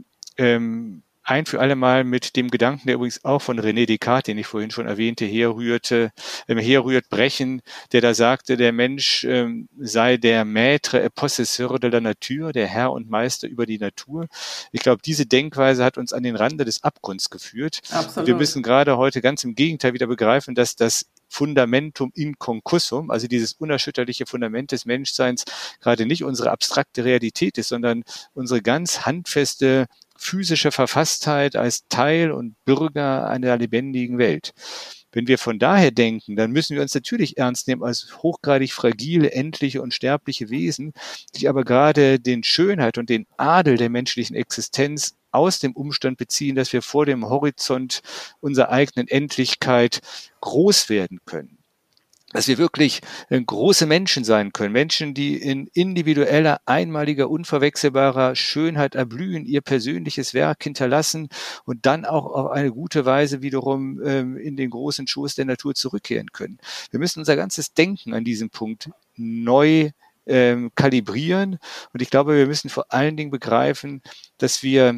ein für alle Mal mit dem Gedanken, der übrigens auch von René Descartes, den ich vorhin schon erwähnte, herrührt, brechen, der da sagte, der Mensch sei der Maître et possesseur de la nature, der Herr und Meister über die Natur. Ich glaube, diese Denkweise hat uns an den Rande des Abgrunds geführt. Absolut. Wir müssen gerade heute ganz im Gegenteil wieder begreifen, dass das Fundamentum inconcussum, also dieses unerschütterliche Fundament des Menschseins, gerade nicht unsere abstrakte Realität ist, sondern unsere ganz handfeste physische Verfasstheit als Teil und Bürger einer lebendigen Welt. Wenn wir von daher denken, dann müssen wir uns natürlich ernst nehmen als hochgradig fragile, endliche und sterbliche Wesen, die aber gerade den Schönheit und den Adel der menschlichen Existenz aus dem Umstand beziehen, dass wir vor dem Horizont unserer eigenen Endlichkeit groß werden können. Dass wir wirklich große Menschen sein können. Menschen, die in individueller, einmaliger, unverwechselbarer Schönheit erblühen, ihr persönliches Werk hinterlassen und dann auch auf eine gute Weise wiederum in den großen Schoß der Natur zurückkehren können. Wir müssen unser ganzes Denken an diesem Punkt neu kalibrieren. Und ich glaube, wir müssen vor allen Dingen begreifen, dass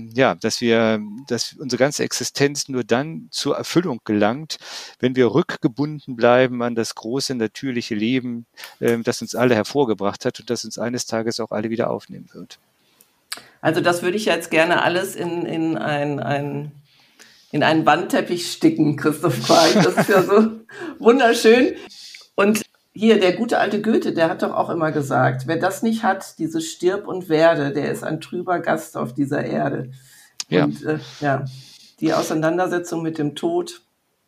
unsere ganze Existenz nur dann zur Erfüllung gelangt, wenn wir rückgebunden bleiben an das große natürliche Leben, das uns alle hervorgebracht hat und das uns eines Tages auch alle wieder aufnehmen wird. Also das würde ich jetzt gerne alles in einen Wandteppich sticken, Christoph Quark. Das ist ja so wunderschön. Und hier, der gute alte Goethe, der hat doch auch immer gesagt, wer das nicht hat, dieses Stirb und Werde, der ist ein trüber Gast auf dieser Erde. Ja. Und die Auseinandersetzung mit dem Tod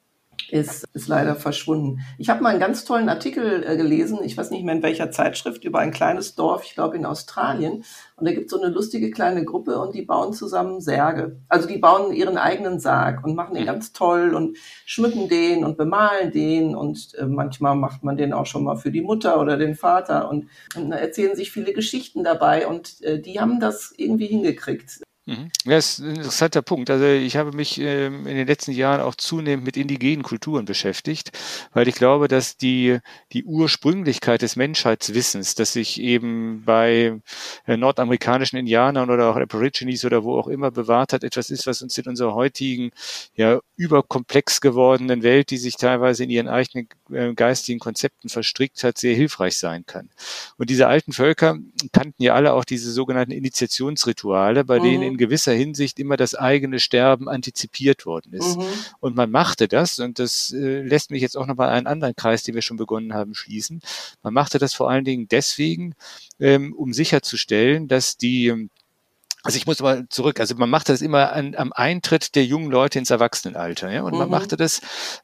ist leider verschwunden. Ich habe mal einen ganz tollen Artikel gelesen, ich weiß nicht mehr in welcher Zeitschrift, über ein kleines Dorf, ich glaube in Australien. Und da gibt es so eine lustige kleine Gruppe und die bauen zusammen Särge. Also die bauen ihren eigenen Sarg und machen den ganz toll und schmücken den und bemalen den. Und manchmal macht man den auch schon mal für die Mutter oder den Vater. Und erzählen sich viele Geschichten dabei. Und die haben das irgendwie hingekriegt. Ja, das ist ein interessanter Punkt. Also ich habe mich in den letzten Jahren auch zunehmend mit indigenen Kulturen beschäftigt, weil ich glaube, dass die Ursprünglichkeit des Menschheitswissens, das sich eben bei nordamerikanischen Indianern oder auch Aborigines oder wo auch immer bewahrt hat, etwas ist, was uns in unserer heutigen, überkomplex gewordenen Welt, die sich teilweise in ihren eigenen geistigen Konzepten verstrickt hat, sehr hilfreich sein kann. Und diese alten Völker kannten ja alle auch diese sogenannten Initiationsrituale, bei denen in gewisser Hinsicht immer das eigene Sterben antizipiert worden ist. Und man machte das, und das lässt mich jetzt auch nochmal einen anderen Kreis, den wir schon begonnen haben, schließen. Man machte das vor allen Dingen deswegen, um sicherzustellen, dass also ich muss mal zurück, also man machte das immer am Eintritt der jungen Leute ins Erwachsenenalter, ja, und man machte das,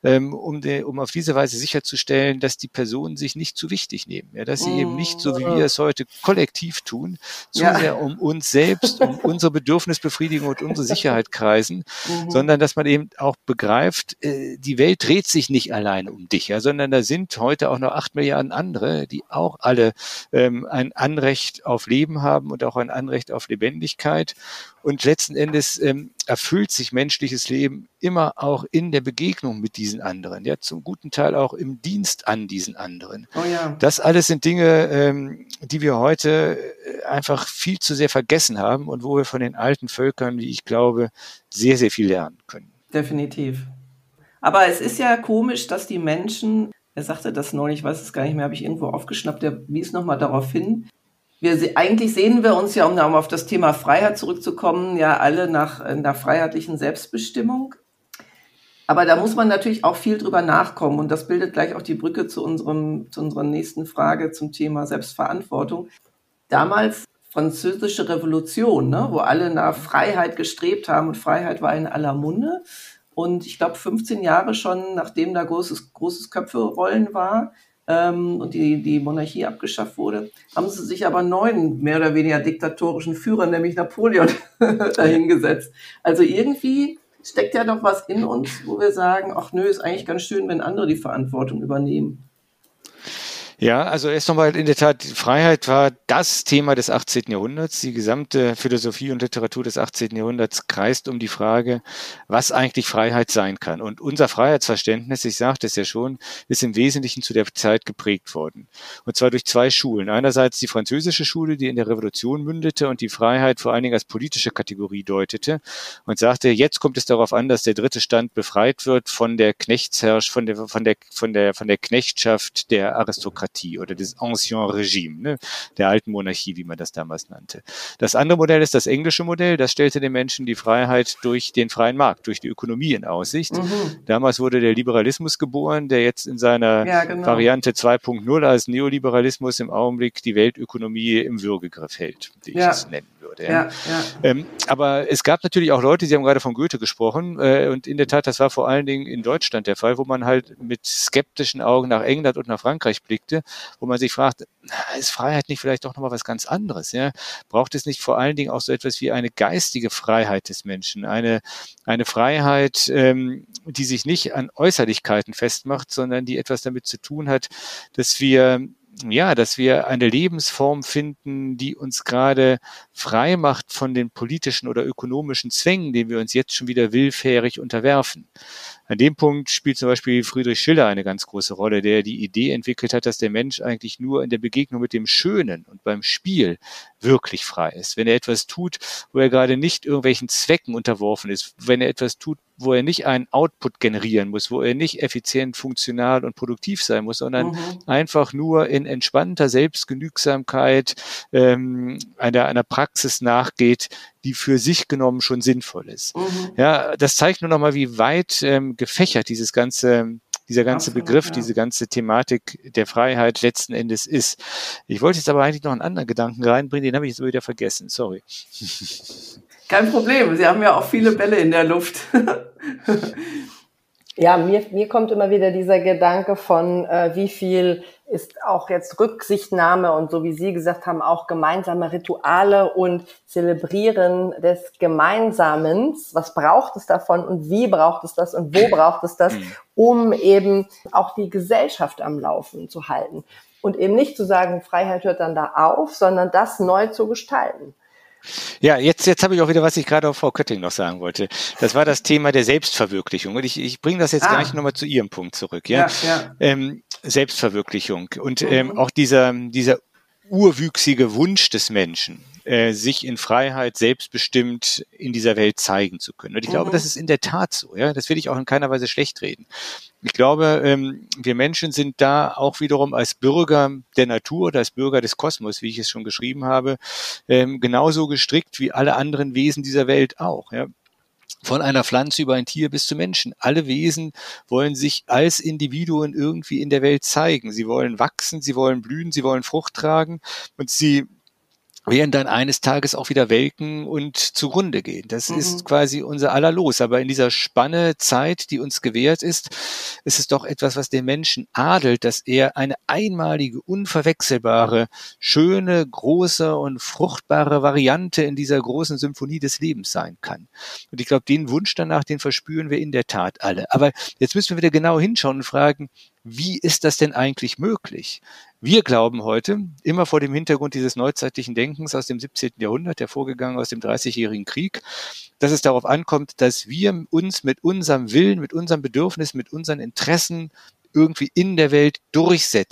um auf diese Weise sicherzustellen, dass die Personen sich nicht zu wichtig nehmen, ja, dass sie eben nicht, so wie wir es heute kollektiv tun, zu sehr um uns selbst, um unsere Bedürfnisbefriedigung und unsere Sicherheit kreisen, sondern dass man eben auch begreift, die Welt dreht sich nicht alleine um dich, ja, sondern da sind heute auch noch 8 Milliarden andere, die auch alle ein Anrecht auf Leben haben und auch ein Anrecht auf Lebendigkeit. Und letzten Endes erfüllt sich menschliches Leben immer auch in der Begegnung mit diesen anderen, ja, zum guten Teil auch im Dienst an diesen anderen. Oh ja. Das alles sind Dinge, die wir heute einfach viel zu sehr vergessen haben und wo wir von den alten Völkern, wie ich glaube, sehr, sehr viel lernen können. Definitiv. Aber es ist ja komisch, dass die Menschen, er sagte das neulich, ich weiß es gar nicht mehr, habe ich irgendwo aufgeschnappt, der wies nochmal darauf hin, Eigentlich sehen wir uns ja, um auf das Thema Freiheit zurückzukommen, ja alle nach einer freiheitlichen Selbstbestimmung. Aber da muss man natürlich auch viel drüber nachkommen. Und das bildet gleich auch die Brücke zu unserer nächsten Frage zum Thema Selbstverantwortung. Damals Französische Revolution, ne, wo alle nach Freiheit gestrebt haben und Freiheit war in aller Munde. Und ich glaube, 15 Jahre schon, nachdem da großes Köpferollen war, und die Monarchie abgeschafft wurde, haben sie sich aber einen neuen, mehr oder weniger diktatorischen Führer, nämlich Napoleon, dahingesetzt. Also irgendwie steckt ja doch was in uns, wo wir sagen, ach nö, ist eigentlich ganz schön, wenn andere die Verantwortung übernehmen. Ja, also erst nochmal in der Tat, Freiheit war das Thema des 18. Jahrhunderts. Die gesamte Philosophie und Literatur des 18. Jahrhunderts kreist um die Frage, was eigentlich Freiheit sein kann. Und unser Freiheitsverständnis, ich sagte es ja schon, ist im Wesentlichen zu der Zeit geprägt worden. Und zwar durch zwei Schulen. Einerseits die französische Schule, die in der Revolution mündete und die Freiheit vor allen Dingen als politische Kategorie deutete und sagte, jetzt kommt es darauf an, dass der dritte Stand befreit wird von der Knechtsherrschaft, von der Knechtschaft der Aristokratie oder des Ancien Regime, ne, der alten Monarchie, wie man das damals nannte. Das andere Modell ist das englische Modell, das stellte den Menschen die Freiheit durch den freien Markt, durch die Ökonomie in Aussicht. Damals wurde der Liberalismus geboren, der jetzt in seiner Variante 2.0 als Neoliberalismus im Augenblick die Weltökonomie im Würgegriff hält, wie ich es nennen würde. Aber es gab natürlich auch Leute, Sie haben gerade von Goethe gesprochen, und in der Tat, das war vor allen Dingen in Deutschland der Fall, wo man halt mit skeptischen Augen nach England und nach Frankreich blickte, wo man sich fragt, ist Freiheit nicht vielleicht doch nochmal was ganz anderes? Ja? Braucht es nicht vor allen Dingen auch so etwas wie eine geistige Freiheit des Menschen, eine Freiheit, die sich nicht an Äußerlichkeiten festmacht, sondern die etwas damit zu tun hat, dass wir eine Lebensform finden, die uns gerade frei macht von den politischen oder ökonomischen Zwängen, denen wir uns jetzt schon wieder willfährig unterwerfen. An dem Punkt spielt zum Beispiel Friedrich Schiller eine ganz große Rolle, der die Idee entwickelt hat, dass der Mensch eigentlich nur in der Begegnung mit dem Schönen und beim Spiel wirklich frei ist. Wenn er etwas tut, wo er gerade nicht irgendwelchen Zwecken unterworfen ist, wenn er etwas tut, wo er nicht einen Output generieren muss, wo er nicht effizient, funktional und produktiv sein muss, sondern einfach nur in entspannter Selbstgenügsamkeit einer Praxis nachgeht, die für sich genommen schon sinnvoll ist. Ja, das zeigt nur nochmal, wie weit gefächert dieser ganze Begriff, diese ganze Thematik der Freiheit letzten Endes ist. Ich wollte jetzt aber eigentlich noch einen anderen Gedanken reinbringen, den habe ich jetzt wieder vergessen, sorry. Kein Problem, Sie haben ja auch viele Bälle in der Luft. Ja, mir kommt immer wieder dieser Gedanke von, wie viel ist auch jetzt Rücksichtnahme und so wie Sie gesagt haben, auch gemeinsame Rituale und Zelebrieren des Gemeinsamen. Was braucht es davon und wie braucht es das und wo braucht es das, um eben auch die Gesellschaft am Laufen zu halten. Und eben nicht zu sagen, Freiheit hört dann da auf, sondern das neu zu gestalten. Ja, jetzt habe ich auch wieder, was ich gerade auf Frau Kötting noch sagen wollte. Das war das Thema der Selbstverwirklichung. Und ich bringe das jetzt gleich nochmal zu Ihrem Punkt zurück. Ja? Selbstverwirklichung und auch dieser urwüchsige Wunsch des Menschen, sich in Freiheit selbstbestimmt in dieser Welt zeigen zu können. Und ich glaube, das ist in der Tat so. Ja, das will ich auch in keiner Weise schlecht reden. Ich glaube, wir Menschen sind da auch wiederum als Bürger der Natur oder als Bürger des Kosmos, wie ich es schon geschrieben habe, genauso gestrickt wie alle anderen Wesen dieser Welt auch. Ja. Von einer Pflanze über ein Tier bis zu Menschen. Alle Wesen wollen sich als Individuen irgendwie in der Welt zeigen. Sie wollen wachsen, sie wollen blühen, sie wollen Frucht tragen und sie werden dann eines Tages auch wieder welken und zugrunde gehen. Das ist quasi unser aller Los. Aber in dieser Spanne Zeit, die uns gewährt ist es doch etwas, was den Menschen adelt, dass er eine einmalige, unverwechselbare, schöne, große und fruchtbare Variante in dieser großen Symphonie des Lebens sein kann. Und ich glaube, den Wunsch danach, den verspüren wir in der Tat alle. Aber jetzt müssen wir wieder genau hinschauen und fragen, wie ist das denn eigentlich möglich? Wir glauben heute, immer vor dem Hintergrund dieses neuzeitlichen Denkens aus dem 17. Jahrhundert, hervorgegangen aus dem Dreißigjährigen Krieg, dass es darauf ankommt, dass wir uns mit unserem Willen, mit unserem Bedürfnis, mit unseren Interessen irgendwie in der Welt durchsetzen.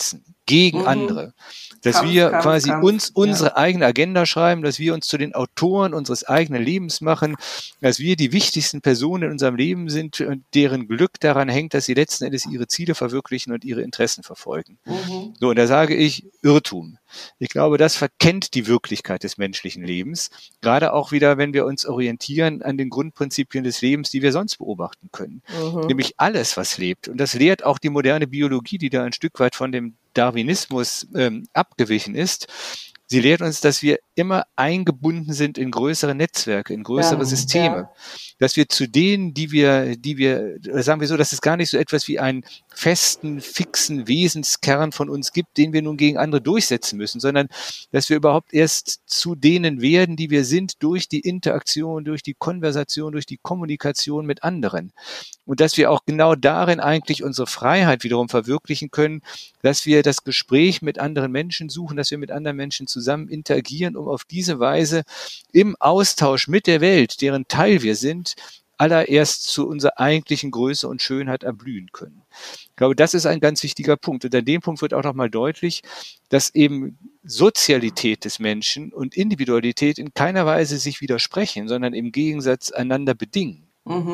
gegen andere. Dass wir quasi unsere eigene Agenda schreiben, dass wir uns zu den Autoren unseres eigenen Lebens machen, dass wir die wichtigsten Personen in unserem Leben sind und deren Glück daran hängt, dass sie letzten Endes ihre Ziele verwirklichen und ihre Interessen verfolgen. So, und da sage ich, Irrtum. Ich glaube, das verkennt die Wirklichkeit des menschlichen Lebens, gerade auch wieder, wenn wir uns orientieren an den Grundprinzipien des Lebens, die wir sonst beobachten können. Nämlich alles, was lebt. Und das lehrt auch die moderne Biologie, die da ein Stück weit von dem Darwinismus abgewichen ist. Sie lehrt uns, dass wir immer eingebunden sind in größere Netzwerke, in größere Systeme. Dass wir zu denen, die wir, sagen wir so, dass es gar nicht so etwas wie einen festen, fixen Wesenskern von uns gibt, den wir nun gegen andere durchsetzen müssen, sondern dass wir überhaupt erst zu denen werden, die wir sind, durch die Interaktion, durch die Konversation, durch die Kommunikation mit anderen. Und dass wir auch genau darin eigentlich unsere Freiheit wiederum verwirklichen können, dass wir das Gespräch mit anderen Menschen suchen, dass wir mit anderen Menschen zusammen interagieren, um auf diese Weise im Austausch mit der Welt, deren Teil wir sind, allererst zu unserer eigentlichen Größe und Schönheit erblühen können. Ich glaube, das ist ein ganz wichtiger Punkt. Und an dem Punkt wird auch nochmal deutlich, dass eben Sozialität des Menschen und Individualität in keiner Weise sich widersprechen, sondern im Gegensatz einander bedingen.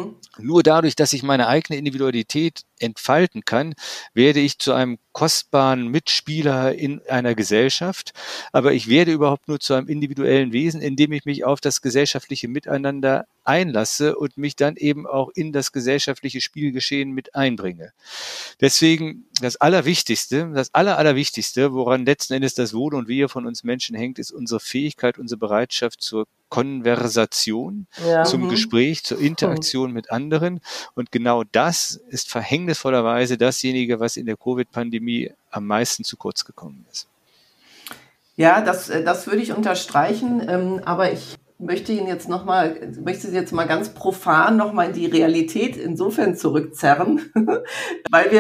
Nur dadurch, dass ich meine eigene Individualität entfalten kann, werde ich zu einem kostbaren Mitspieler in einer Gesellschaft, aber ich werde überhaupt nur zu einem individuellen Wesen, indem ich mich auf das gesellschaftliche Miteinander einlasse und mich dann eben auch in das gesellschaftliche Spielgeschehen mit einbringe. Deswegen das Allerwichtigste, Allerwichtigste, woran letzten Endes das Wohl und Wehe von uns Menschen hängt, ist unsere Fähigkeit, unsere Bereitschaft zur Konversation, zum Gespräch, zur Interaktion mit anderen. Und genau das ist verhängnisvollerweise dasjenige, was in der Covid-Pandemie am meisten zu kurz gekommen ist. Ja, das würde ich unterstreichen, aber ich möchte Sie jetzt mal ganz profan nochmal in die Realität insofern zurückzerren, weil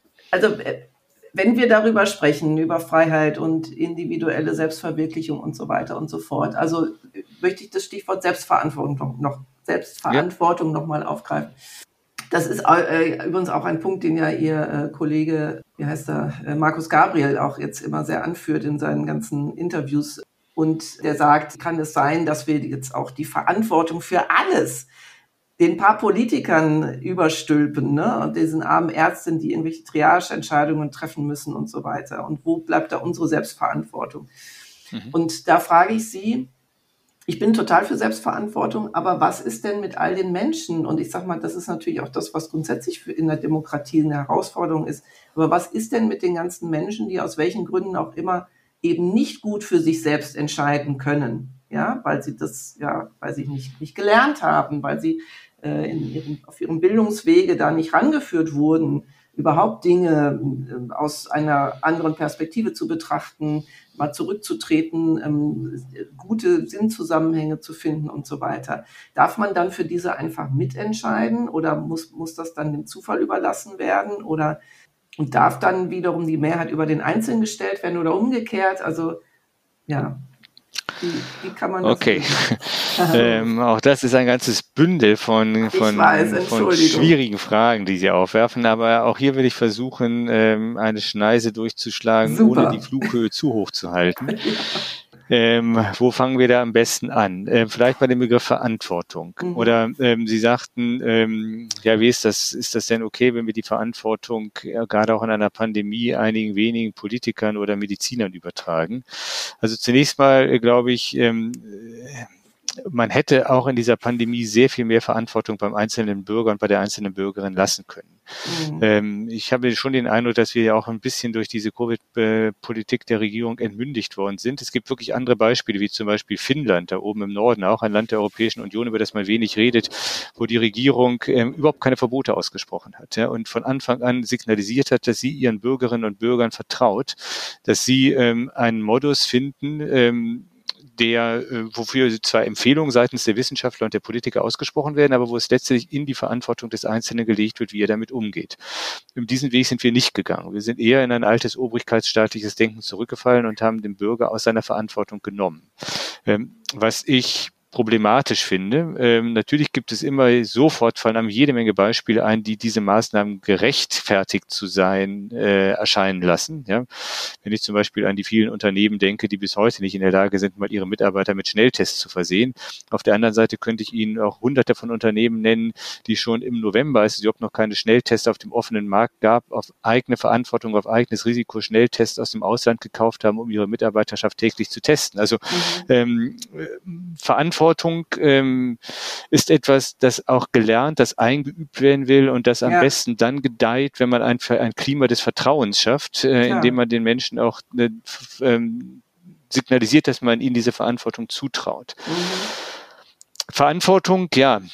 wenn wir darüber sprechen, über Freiheit und individuelle Selbstverwirklichung und so weiter und so fort, also möchte ich das Stichwort Selbstverantwortung noch mal aufgreifen. Das ist übrigens auch ein Punkt, den ja Ihr Kollege, Markus Gabriel auch jetzt immer sehr anführt in seinen ganzen Interviews. Und der sagt, kann es sein, dass wir jetzt auch die Verantwortung für alles den paar Politikern überstülpen, ne? Und diesen armen Ärzten, die irgendwelche Triage-Entscheidungen treffen müssen und so weiter. Und wo bleibt da unsere Selbstverantwortung? Und da frage ich Sie, ich bin total für Selbstverantwortung, aber was ist denn mit all den Menschen? Und ich sage mal, das ist natürlich auch das, was grundsätzlich in der Demokratie eine Herausforderung ist. Aber was ist denn mit den ganzen Menschen, die aus welchen Gründen auch immer eben nicht gut für sich selbst entscheiden können? Ja, weil sie nicht gelernt haben, weil sie auf ihrem Bildungswege da nicht rangeführt wurden, überhaupt Dinge aus einer anderen Perspektive zu betrachten, mal zurückzutreten, gute Sinnzusammenhänge zu finden und so weiter. Darf man dann für diese einfach mitentscheiden oder muss das dann dem Zufall überlassen werden und darf dann wiederum die Mehrheit über den Einzelnen gestellt werden oder umgekehrt? Also ja. Wie kann man das? Okay, auch das ist ein ganzes Bündel von schwierigen Fragen, die Sie aufwerfen, aber auch hier will ich versuchen, eine Schneise durchzuschlagen, Super. Ohne die Flughöhe zu hoch zu halten. Wo fangen wir da am besten an? Vielleicht bei dem Begriff Verantwortung. Oder Sie sagten, wie ist das? Ist das denn okay, wenn wir die Verantwortung gerade auch in einer Pandemie einigen wenigen Politikern oder Medizinern übertragen? Also zunächst mal glaube ich, man hätte auch in dieser Pandemie sehr viel mehr Verantwortung beim einzelnen Bürger und bei der einzelnen Bürgerin lassen können. Ich habe schon den Eindruck, dass wir ja auch ein bisschen durch diese Covid-Politik der Regierung entmündigt worden sind. Es gibt wirklich andere Beispiele, wie zum Beispiel Finnland, da oben im Norden, auch ein Land der Europäischen Union, über das man wenig redet, wo die Regierung überhaupt keine Verbote ausgesprochen hat, und von Anfang an signalisiert hat, dass sie ihren Bürgerinnen und Bürgern vertraut, dass sie einen Modus finden, wofür zwar Empfehlungen seitens der Wissenschaftler und der Politiker ausgesprochen werden, aber wo es letztlich in die Verantwortung des Einzelnen gelegt wird, wie er damit umgeht. Diesen Weg sind wir nicht gegangen. Wir sind eher in ein altes obrigkeitsstaatliches Denken zurückgefallen und haben den Bürger aus seiner Verantwortung genommen. Was ich problematisch finde. Natürlich gibt es immer sofort, fallen einem jede Menge Beispiele ein, die diese Maßnahmen gerechtfertigt zu sein erscheinen lassen. Ja? Wenn ich zum Beispiel an die vielen Unternehmen denke, die bis heute nicht in der Lage sind, mal ihre Mitarbeiter mit Schnelltests zu versehen. Auf der anderen Seite könnte ich Ihnen auch hunderte von Unternehmen nennen, die schon im November, als es überhaupt noch keine Schnelltests auf dem offenen Markt gab, auf eigene Verantwortung, auf eigenes Risiko Schnelltests aus dem Ausland gekauft haben, um ihre Mitarbeiterschaft täglich zu testen. Also Verantwortung ist etwas, das auch gelernt, das eingeübt werden will und das am besten dann gedeiht, wenn man ein Klima des Vertrauens schafft, indem man den Menschen auch signalisiert, dass man ihnen diese Verantwortung zutraut. Verantwortung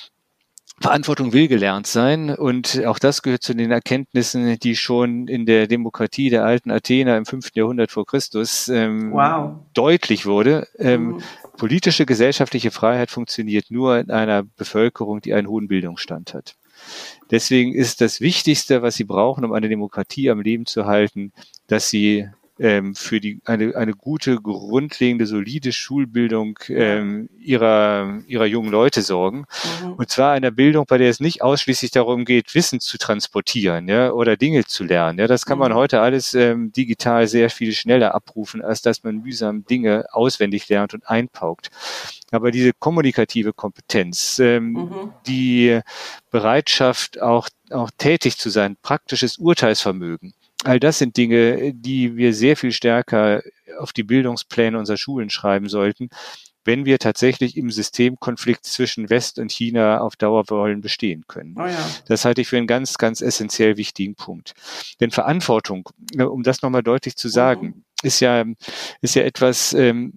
will gelernt sein und auch das gehört zu den Erkenntnissen, die schon in der Demokratie der alten Athener im 5. Jahrhundert vor Christus deutlich wurde. Politische, gesellschaftliche Freiheit funktioniert nur in einer Bevölkerung, die einen hohen Bildungsstand hat. Deswegen ist das Wichtigste, was Sie brauchen, um eine Demokratie am Leben zu halten, dass Sie für eine gute, grundlegende, solide Schulbildung ihrer jungen Leute sorgen. Und zwar einer Bildung, bei der es nicht ausschließlich darum geht, Wissen zu transportieren, oder Dinge zu lernen. Ja, das kann man heute alles digital sehr viel schneller abrufen, als dass man mühsam Dinge auswendig lernt und einpaukt. Aber diese kommunikative Kompetenz, die Bereitschaft, auch tätig zu sein, praktisches Urteilsvermögen, all das sind Dinge, die wir sehr viel stärker auf die Bildungspläne unserer Schulen schreiben sollten, wenn wir tatsächlich im Systemkonflikt zwischen West und China auf Dauer wollen bestehen können. Oh ja. Das halte ich für einen ganz, ganz essentiell wichtigen Punkt. Denn Verantwortung, um das nochmal deutlich zu sagen, ist ja etwas,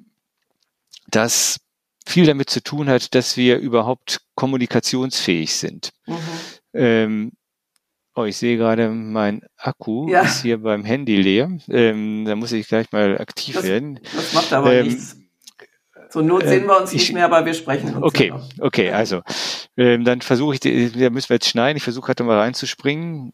das viel damit zu tun hat, dass wir überhaupt kommunikationsfähig sind. Ich sehe gerade, mein Akku ist hier beim Handy leer. Da muss ich gleich mal aktiv werden. Das macht aber nichts. Zur Not sehen wir uns nicht mehr, aber wir sprechen uns. Okay, also dann versuche ich, da müssen wir jetzt schneiden, ich versuche gerade mal reinzuspringen.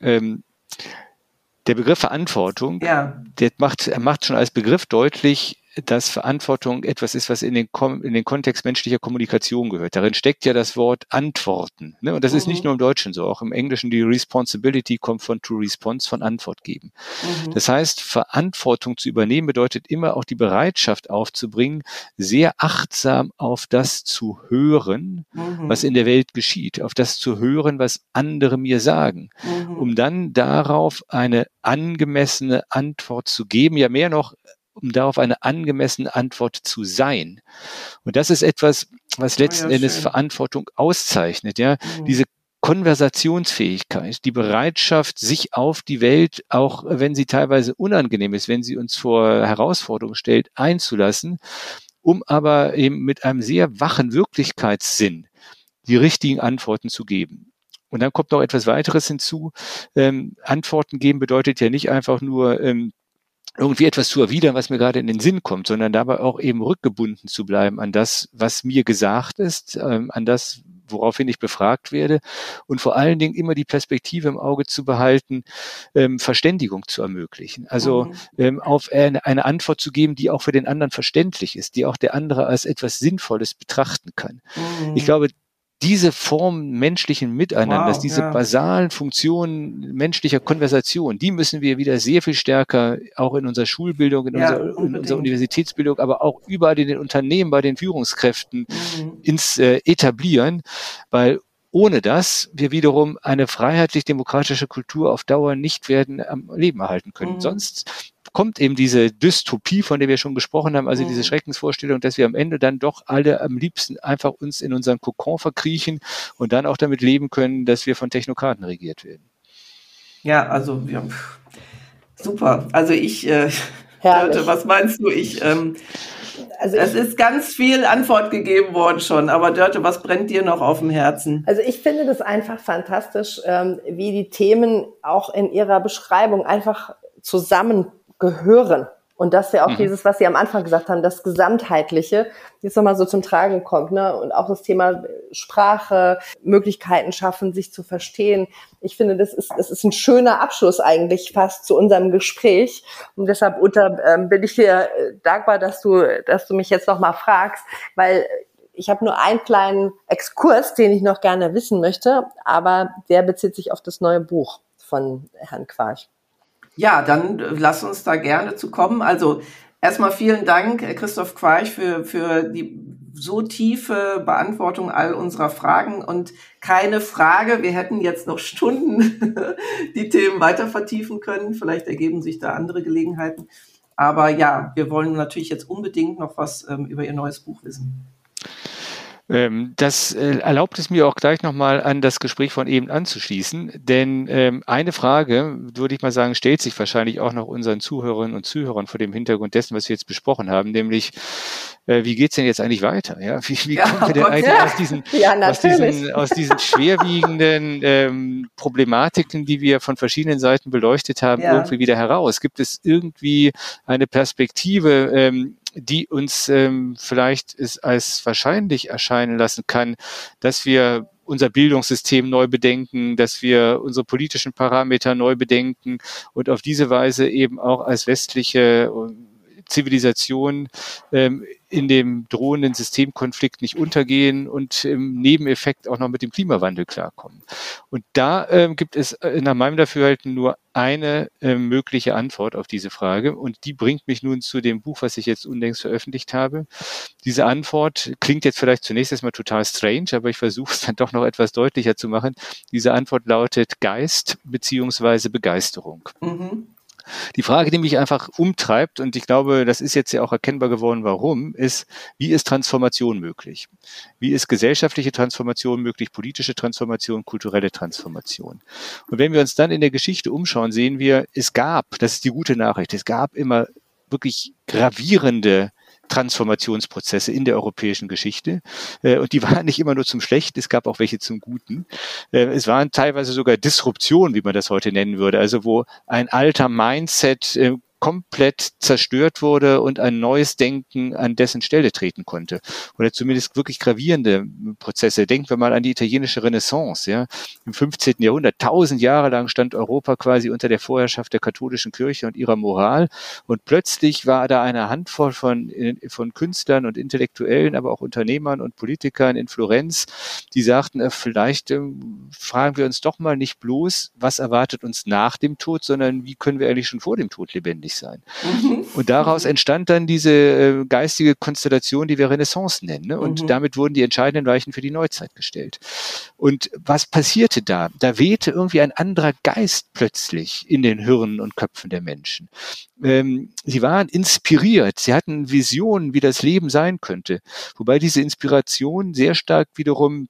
Der Begriff Verantwortung, der macht schon als Begriff deutlich, dass Verantwortung etwas ist, was in den Kontext menschlicher Kommunikation gehört. Darin steckt ja das Wort Antworten. Ne? Und das ist nicht nur im Deutschen so, auch im Englischen die Responsibility kommt von to response, von Antwort geben. Das heißt, Verantwortung zu übernehmen bedeutet immer auch die Bereitschaft aufzubringen, sehr achtsam auf das zu hören, was in der Welt geschieht, auf das zu hören, was andere mir sagen, um dann darauf eine angemessene Antwort zu geben, ja mehr noch, um darauf eine angemessene Antwort zu sein. Und das ist etwas, was letzten Endes Verantwortung auszeichnet, diese Konversationsfähigkeit, die Bereitschaft, sich auf die Welt, auch wenn sie teilweise unangenehm ist, wenn sie uns vor Herausforderungen stellt, einzulassen, um aber eben mit einem sehr wachen Wirklichkeitssinn die richtigen Antworten zu geben. Und dann kommt noch etwas weiteres hinzu. Antworten geben bedeutet ja nicht einfach nur irgendwie etwas zu erwidern, was mir gerade in den Sinn kommt, sondern dabei auch eben rückgebunden zu bleiben an das, was mir gesagt ist, an das, woraufhin ich befragt werde und vor allen Dingen immer die Perspektive im Auge zu behalten, Verständigung zu ermöglichen. Also auf eine Antwort zu geben, die auch für den anderen verständlich ist, die auch der andere als etwas Sinnvolles betrachten kann. Ich glaube, diese Form menschlichen Miteinanders, diese basalen Funktionen menschlicher Konversation, die müssen wir wieder sehr viel stärker auch in unserer Schulbildung, in unserer Universitätsbildung, aber auch überall in den Unternehmen, bei den Führungskräften etablieren, weil ohne das wir wiederum eine freiheitlich-demokratische Kultur auf Dauer nicht werden am Leben erhalten können. Sonst kommt eben diese Dystopie, von der wir schon gesprochen haben, also diese Schreckensvorstellung, dass wir am Ende dann doch alle am liebsten einfach uns in unseren Kokon verkriechen und dann auch damit leben können, dass wir von Technokraten regiert werden. Ja, also super. Also Dörte, was meinst du? Es ist ganz viel Antwort gegeben worden schon, aber Dörte, was brennt dir noch auf dem Herzen? Also ich finde das einfach fantastisch, wie die Themen auch in ihrer Beschreibung einfach zusammengehören. Und dass ja auch dieses, was Sie am Anfang gesagt haben, das Gesamtheitliche, jetzt nochmal so zum Tragen kommt, ne? Und auch das Thema Sprache, Möglichkeiten schaffen, sich zu verstehen. Ich finde, das ist ein schöner Abschluss eigentlich fast zu unserem Gespräch. Und deshalb, Uta, bin ich dir dankbar, dass du mich jetzt nochmal fragst, weil ich habe nur einen kleinen Exkurs, den ich noch gerne wissen möchte, aber der bezieht sich auf das neue Buch von Herrn Quarch. Ja, dann lass uns da gerne zu kommen. Also erstmal vielen Dank, Christoph Quarch, für die so tiefe Beantwortung all unserer Fragen. Und keine Frage, wir hätten jetzt noch Stunden die Themen weiter vertiefen können. Vielleicht ergeben sich da andere Gelegenheiten. Aber ja, wir wollen natürlich jetzt unbedingt noch was über Ihr neues Buch wissen. Das erlaubt es mir auch gleich nochmal an das Gespräch von eben anzuschließen, denn eine Frage, würde ich mal sagen, stellt sich wahrscheinlich auch noch unseren Zuhörerinnen und Zuhörern vor dem Hintergrund dessen, was wir jetzt besprochen haben, nämlich wie geht's denn jetzt eigentlich weiter? Ja, wie kommen wir denn eigentlich aus diesen schwerwiegenden Problematiken, die wir von verschiedenen Seiten beleuchtet haben, irgendwie wieder heraus? Gibt es irgendwie eine Perspektive, die uns vielleicht als wahrscheinlich erscheinen lassen kann, dass wir unser Bildungssystem neu bedenken, dass wir unsere politischen Parameter neu bedenken und auf diese Weise eben auch als westliche Zivilisation in dem drohenden Systemkonflikt nicht untergehen und im Nebeneffekt auch noch mit dem Klimawandel klarkommen. Und da gibt es nach meinem Dafürhalten nur eine mögliche Antwort auf diese Frage und die bringt mich nun zu dem Buch, was ich jetzt unlängst veröffentlicht habe. Diese Antwort klingt jetzt vielleicht zunächst erstmal total strange, aber ich versuche es dann doch noch etwas deutlicher zu machen. Diese Antwort lautet Geist beziehungsweise Begeisterung. Mhm. Die Frage, die mich einfach umtreibt, und ich glaube, das ist jetzt ja auch erkennbar geworden, warum, ist, wie ist Transformation möglich? Wie ist gesellschaftliche Transformation möglich, politische Transformation, kulturelle Transformation? Und wenn wir uns dann in der Geschichte umschauen, sehen wir, es gab, das ist die gute Nachricht, es gab immer wirklich gravierende Transformationsprozesse in der europäischen Geschichte. Und die waren nicht immer nur zum Schlechten, es gab auch welche zum Guten. Es waren teilweise sogar Disruptionen, wie man das heute nennen würde, also wo ein alter Mindset komplett zerstört wurde und ein neues Denken an dessen Stelle treten konnte. Oder zumindest wirklich gravierende Prozesse. Denken wir mal an die italienische Renaissance. Ja. Im 15. Jahrhundert, 1000 Jahre lang stand Europa quasi unter der Vorherrschaft der katholischen Kirche und ihrer Moral. Und plötzlich war da eine Handvoll von Künstlern und Intellektuellen, aber auch Unternehmern und Politikern in Florenz, die sagten, vielleicht fragen wir uns doch mal nicht bloß, was erwartet uns nach dem Tod, sondern wie können wir eigentlich schon vor dem Tod lebendig sein. Und daraus entstand dann diese geistige Konstellation, die wir Renaissance nennen. Ne? Und damit wurden die entscheidenden Weichen für die Neuzeit gestellt. Und was passierte da? Da wehte irgendwie ein anderer Geist plötzlich in den Hirnen und Köpfen der Menschen. Sie waren inspiriert, sie hatten Visionen, wie das Leben sein könnte. Wobei diese Inspiration sehr stark wiederum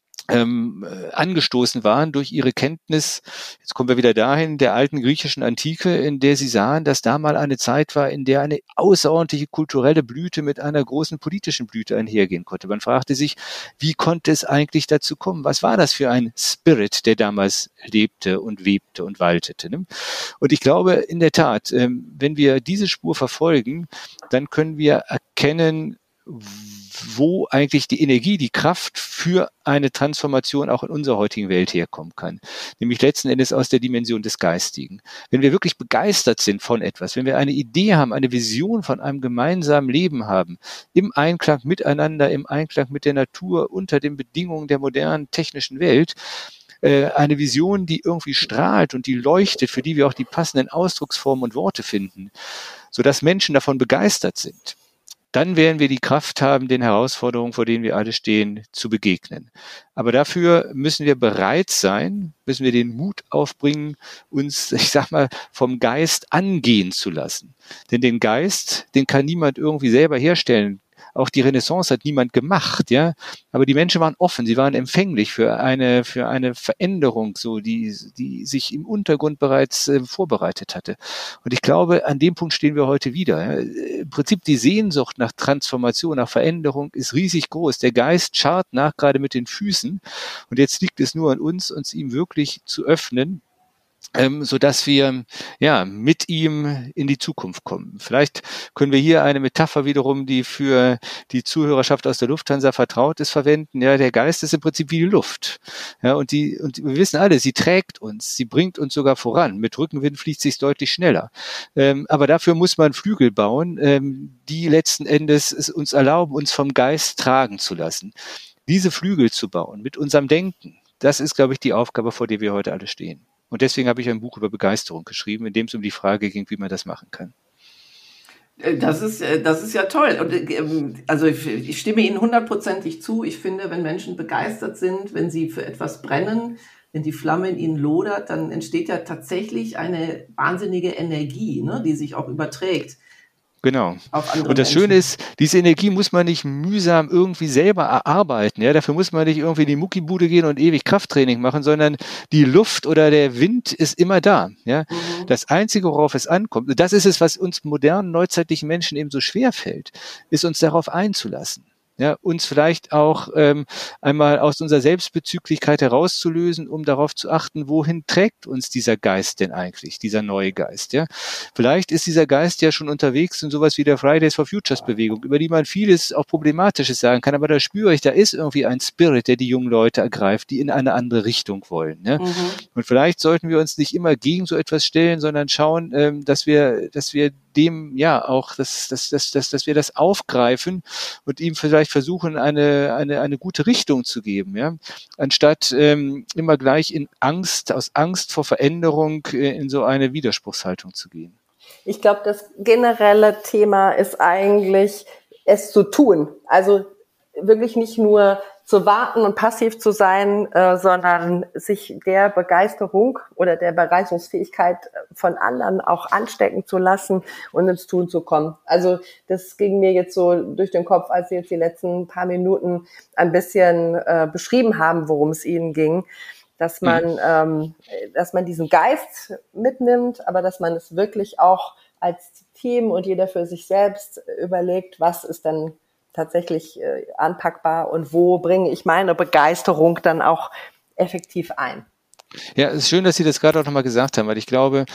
angestoßen waren durch ihre Kenntnis, jetzt kommen wir wieder dahin, der alten griechischen Antike, in der sie sahen, dass da mal eine Zeit war, in der eine außerordentliche kulturelle Blüte mit einer großen politischen Blüte einhergehen konnte. Man fragte sich, wie konnte es eigentlich dazu kommen? Was war das für ein Spirit, der damals lebte und webte und waltete? Ne? Und ich glaube, in der Tat, wenn wir diese Spur verfolgen, dann können wir erkennen, wo eigentlich die Energie, die Kraft für eine Transformation auch in unserer heutigen Welt herkommen kann. Nämlich letzten Endes aus der Dimension des Geistigen. Wenn wir wirklich begeistert sind von etwas, wenn wir eine Idee haben, eine Vision von einem gemeinsamen Leben haben, im Einklang miteinander, im Einklang mit der Natur, unter den Bedingungen der modernen technischen Welt, eine Vision, die irgendwie strahlt und die leuchtet, für die wir auch die passenden Ausdrucksformen und Worte finden, sodass Menschen davon begeistert sind, dann werden wir die Kraft haben, den Herausforderungen, vor denen wir alle stehen, zu begegnen. Aber dafür müssen wir bereit sein, müssen wir den Mut aufbringen, uns, ich sag mal, vom Geist angehen zu lassen. Denn den Geist, den kann niemand irgendwie selber herstellen. Auch die Renaissance hat niemand gemacht, ja. Aber die Menschen waren offen, sie waren empfänglich für eine Veränderung, so, die sich im Untergrund bereits vorbereitet hatte. Und ich glaube, an dem Punkt stehen wir heute wieder. Ja. Im Prinzip die Sehnsucht nach Transformation, nach Veränderung ist riesig groß. Der Geist scharrt nach, gerade mit den Füßen. Und jetzt liegt es nur an uns ihm wirklich zu öffnen sodass wir mit ihm in die Zukunft kommen. Vielleicht können wir hier eine Metapher wiederum, die für die Zuhörerschaft aus der Lufthansa vertraut ist, verwenden. Ja, der Geist ist im Prinzip wie die Luft. Ja, und wir wissen alle, sie trägt uns, sie bringt uns sogar voran. Mit Rückenwind fliegt sie deutlich schneller. Aber dafür muss man Flügel bauen, die letzten Endes es uns erlauben, uns vom Geist tragen zu lassen. Diese Flügel zu bauen mit unserem Denken, das ist, glaube ich, die Aufgabe, vor der wir heute alle stehen. Und deswegen habe ich ein Buch über Begeisterung geschrieben, in dem es um die Frage ging, wie man das machen kann. Das ist ja toll. Und also ich stimme Ihnen 100%ig zu. Ich finde, wenn Menschen begeistert sind, wenn sie für etwas brennen, wenn die Flamme in ihnen lodert, dann entsteht ja tatsächlich eine wahnsinnige Energie, ne, die sich auch überträgt. Genau. Und das Schöne ist, diese Energie muss man nicht mühsam irgendwie selber erarbeiten. Ja, dafür muss man nicht irgendwie in die Muckibude gehen und ewig Krafttraining machen, sondern die Luft oder der Wind ist immer da. Ja, Das Einzige, worauf es ankommt, und das ist es, was uns modernen, neuzeitlichen Menschen eben so schwer fällt, ist uns darauf einzulassen. Ja, uns vielleicht auch einmal aus unserer Selbstbezüglichkeit herauszulösen, um darauf zu achten, wohin trägt uns dieser Geist denn eigentlich, dieser neue Geist. Ja, vielleicht ist dieser Geist ja schon unterwegs in sowas wie der Fridays for Futures Bewegung, über die man vieles auch Problematisches sagen kann, aber da spüre ich, da ist irgendwie ein Spirit, der die jungen Leute ergreift, die in eine andere Richtung wollen. Ja? Und vielleicht sollten wir uns nicht immer gegen so etwas stellen, sondern schauen, dass wir dem auch, dass wir das aufgreifen und ihm vielleicht versuchen, eine gute Richtung zu geben, ja, anstatt immer gleich aus Angst vor Veränderung in so eine Widerspruchshaltung zu gehen. Ich glaube, das generelle Thema ist eigentlich, es zu tun. Also wirklich nicht nur zu warten und passiv zu sein, sondern sich der Begeisterung oder der Begeisterungsfähigkeit von anderen auch anstecken zu lassen und ins Tun zu kommen. Also das ging mir jetzt so durch den Kopf, als Sie jetzt die letzten paar Minuten ein bisschen beschrieben haben, worum es Ihnen ging, dass man diesen Geist mitnimmt, aber dass man es wirklich auch als Team und jeder für sich selbst überlegt, was ist dann tatsächlich anpackbar und wo bringe ich meine Begeisterung dann auch effektiv ein. Ja, es ist schön, dass Sie das gerade auch nochmal gesagt haben, weil ich glaube,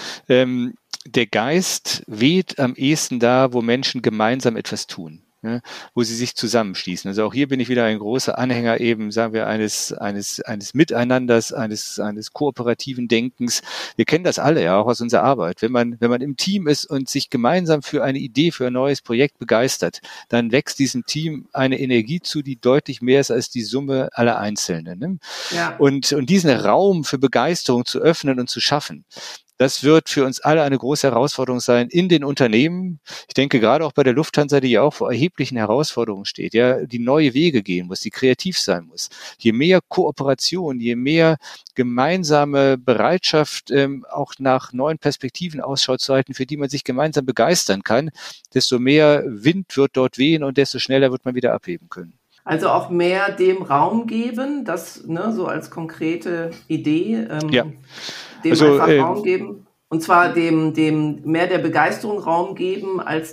der Geist weht am ehesten da, wo Menschen gemeinsam etwas tun. Ja, wo sie sich zusammenschließen. Also auch hier bin ich wieder ein großer Anhänger eben, sagen wir, eines Miteinanders, eines kooperativen Denkens. Wir kennen das alle ja auch aus unserer Arbeit. Wenn man im Team ist und sich gemeinsam für eine Idee, für ein neues Projekt begeistert, dann wächst diesem Team eine Energie zu, die deutlich mehr ist als die Summe aller Einzelnen. Ne? Ja. Und diesen Raum für Begeisterung zu öffnen und zu schaffen, das wird für uns alle eine große Herausforderung sein in den Unternehmen. Ich denke gerade auch bei der Lufthansa, die ja auch vor erheblichen Herausforderungen steht, ja, die neue Wege gehen muss, die kreativ sein muss. Je mehr Kooperation, je mehr gemeinsame Bereitschaft, auch nach neuen Perspektiven Ausschau zu halten, für die man sich gemeinsam begeistern kann, desto mehr Wind wird dort wehen und desto schneller wird man wieder abheben können. Also auch mehr dem Raum geben, das so als konkrete Idee, dem einfach Raum geben. Und zwar dem mehr der Begeisterung Raum geben, als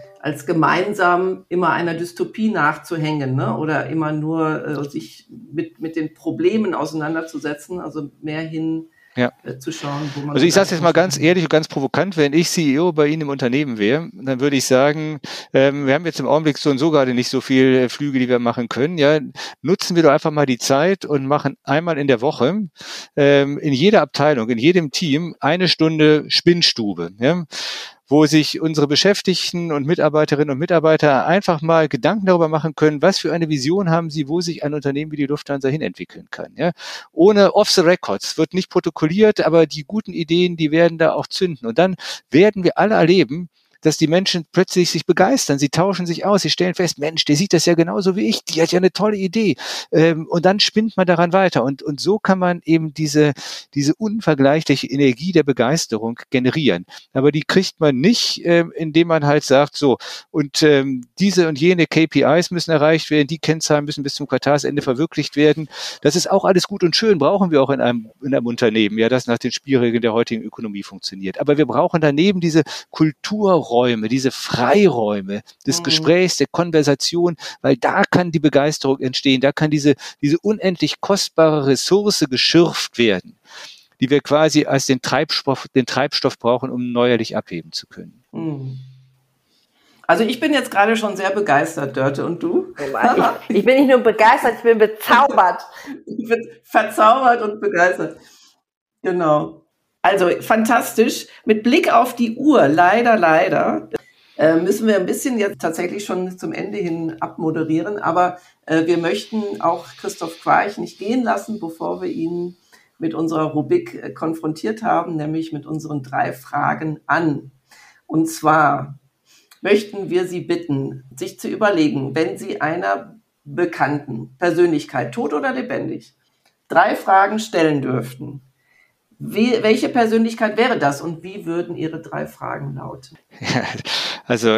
gemeinsam immer einer Dystopie nachzuhängen, ne? Oder immer nur sich mit den Problemen auseinanderzusetzen, also mehr hin zu schauen, wo man... Also ich sage es jetzt mal ganz ehrlich und ganz provokant, wenn ich CEO bei Ihnen im Unternehmen wäre, dann würde ich sagen, wir haben jetzt im Augenblick so und so gerade nicht so viel Flüge, die wir machen können. Ja, nutzen wir doch einfach mal die Zeit und machen einmal in der Woche in jeder Abteilung, in jedem Team 1 Stunde Spinnstube. Ja, wo sich unsere Beschäftigten und Mitarbeiterinnen und Mitarbeiter einfach mal Gedanken darüber machen können, was für eine Vision haben sie, wo sich ein Unternehmen wie die Lufthansa hin entwickeln kann. Ja? Ohne off the records, wird nicht protokolliert, aber die guten Ideen, die werden da auch zünden. Und dann werden wir alle erleben, dass die Menschen plötzlich sich begeistern, sie tauschen sich aus, sie stellen fest, Mensch, der sieht das ja genauso wie ich, die hat ja eine tolle Idee. Und dann spinnt man daran weiter. Und so kann man eben diese unvergleichliche Energie der Begeisterung generieren. Aber die kriegt man nicht, indem man halt sagt, so, und diese und jene KPIs müssen erreicht werden, die Kennzahlen müssen bis zum Quartalsende verwirklicht werden. Das ist auch alles gut und schön, brauchen wir auch in einem Unternehmen, ja, das nach den Spielregeln der heutigen Ökonomie funktioniert. Aber wir brauchen daneben diese Kulturräume, diese Freiräume des Gesprächs, der Konversation, weil da kann die Begeisterung entstehen, da kann diese unendlich kostbare Ressource geschürft werden. die wir quasi als den Treibstoff brauchen, um neuerlich abheben zu können. Also ich bin jetzt gerade schon sehr begeistert, Dörte, und du? Ich bin nicht nur begeistert, ich bin bezaubert. Ich bin verzaubert und begeistert. Genau. Also fantastisch. Mit Blick auf die Uhr, leider, müssen wir ein bisschen jetzt tatsächlich schon zum Ende hin abmoderieren. Aber wir möchten auch Christoph Quarch nicht gehen lassen, bevor wir ihn mit unserer Rubrik konfrontiert haben, nämlich mit unseren 3 Fragen an. Und zwar möchten wir Sie bitten, sich zu überlegen, wenn Sie einer bekannten Persönlichkeit, tot oder lebendig, 3 Fragen stellen dürften. Welche Persönlichkeit wäre das und wie würden Ihre 3 Fragen lauten? Also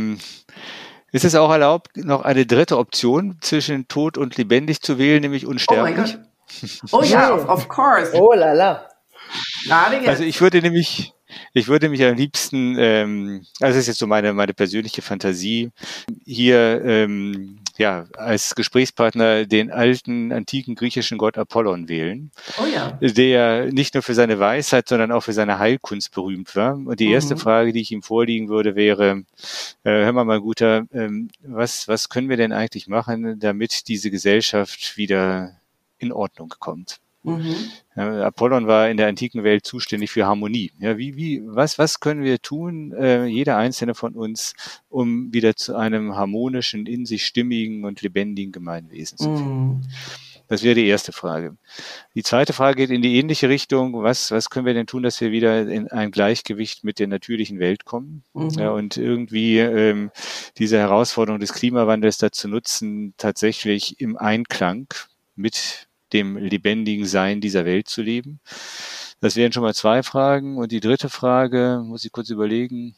ist es auch erlaubt, noch eine dritte Option zwischen tot und lebendig zu wählen, nämlich unsterblich? Oh mein Gott. Oh ja, of course. Oh lala. Gerade jetzt. Also ich würde mich am liebsten, also das ist jetzt so meine persönliche Fantasie, hier als Gesprächspartner den alten, antiken griechischen Gott Apollon wählen, der nicht nur für seine Weisheit, sondern auch für seine Heilkunst berühmt war. Und die erste Frage, die ich ihm vorlegen würde, wäre, hör mal, mein Guter, was können wir denn eigentlich machen, damit diese Gesellschaft wieder in Ordnung kommt? Apollon war in der antiken Welt zuständig für Harmonie. Ja, was können wir tun, jeder einzelne von uns, um wieder zu einem harmonischen, in sich stimmigen und lebendigen Gemeinwesen zu finden? Das wäre die erste Frage. Die zweite Frage geht in die ähnliche Richtung. Was können wir denn tun, dass wir wieder in ein Gleichgewicht mit der natürlichen Welt kommen? Ja, und irgendwie diese Herausforderung des Klimawandels dazu nutzen, tatsächlich im Einklang mit dem lebendigen Sein dieser Welt zu leben. Das wären schon mal 2 Fragen. Und die dritte Frage, muss ich kurz überlegen.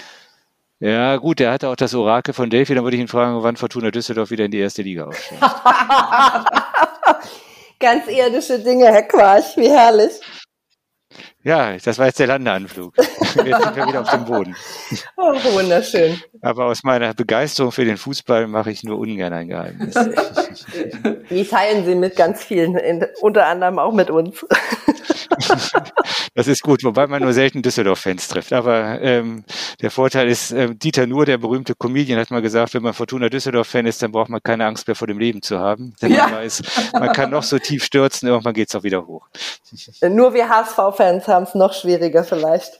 Ja gut, der hatte auch das Orakel von Delphi. Dann würde ich ihn fragen, wann Fortuna Düsseldorf wieder in die 1. Liga aufsteigt. Ganz irdische Dinge, Herr Quarch, wie herrlich. Ja, das war jetzt der Landeanflug. Jetzt sind wir wieder auf dem Boden. Oh, wunderschön. Aber aus meiner Begeisterung für den Fußball mache ich nur ungern ein Geheimnis. Die teilen Sie mit ganz vielen, unter anderem auch mit uns. Das ist gut, wobei man nur selten Düsseldorf-Fans trifft. Aber der Vorteil ist, Dieter Nuhr, der berühmte Comedian, hat mal gesagt, wenn man Fortuna Düsseldorf-Fan ist, dann braucht man keine Angst mehr vor dem Leben zu haben. Denn man weiß, man kann noch so tief stürzen, irgendwann geht es auch wieder hoch. Nur wir HSV-Fans haben es noch schwieriger vielleicht.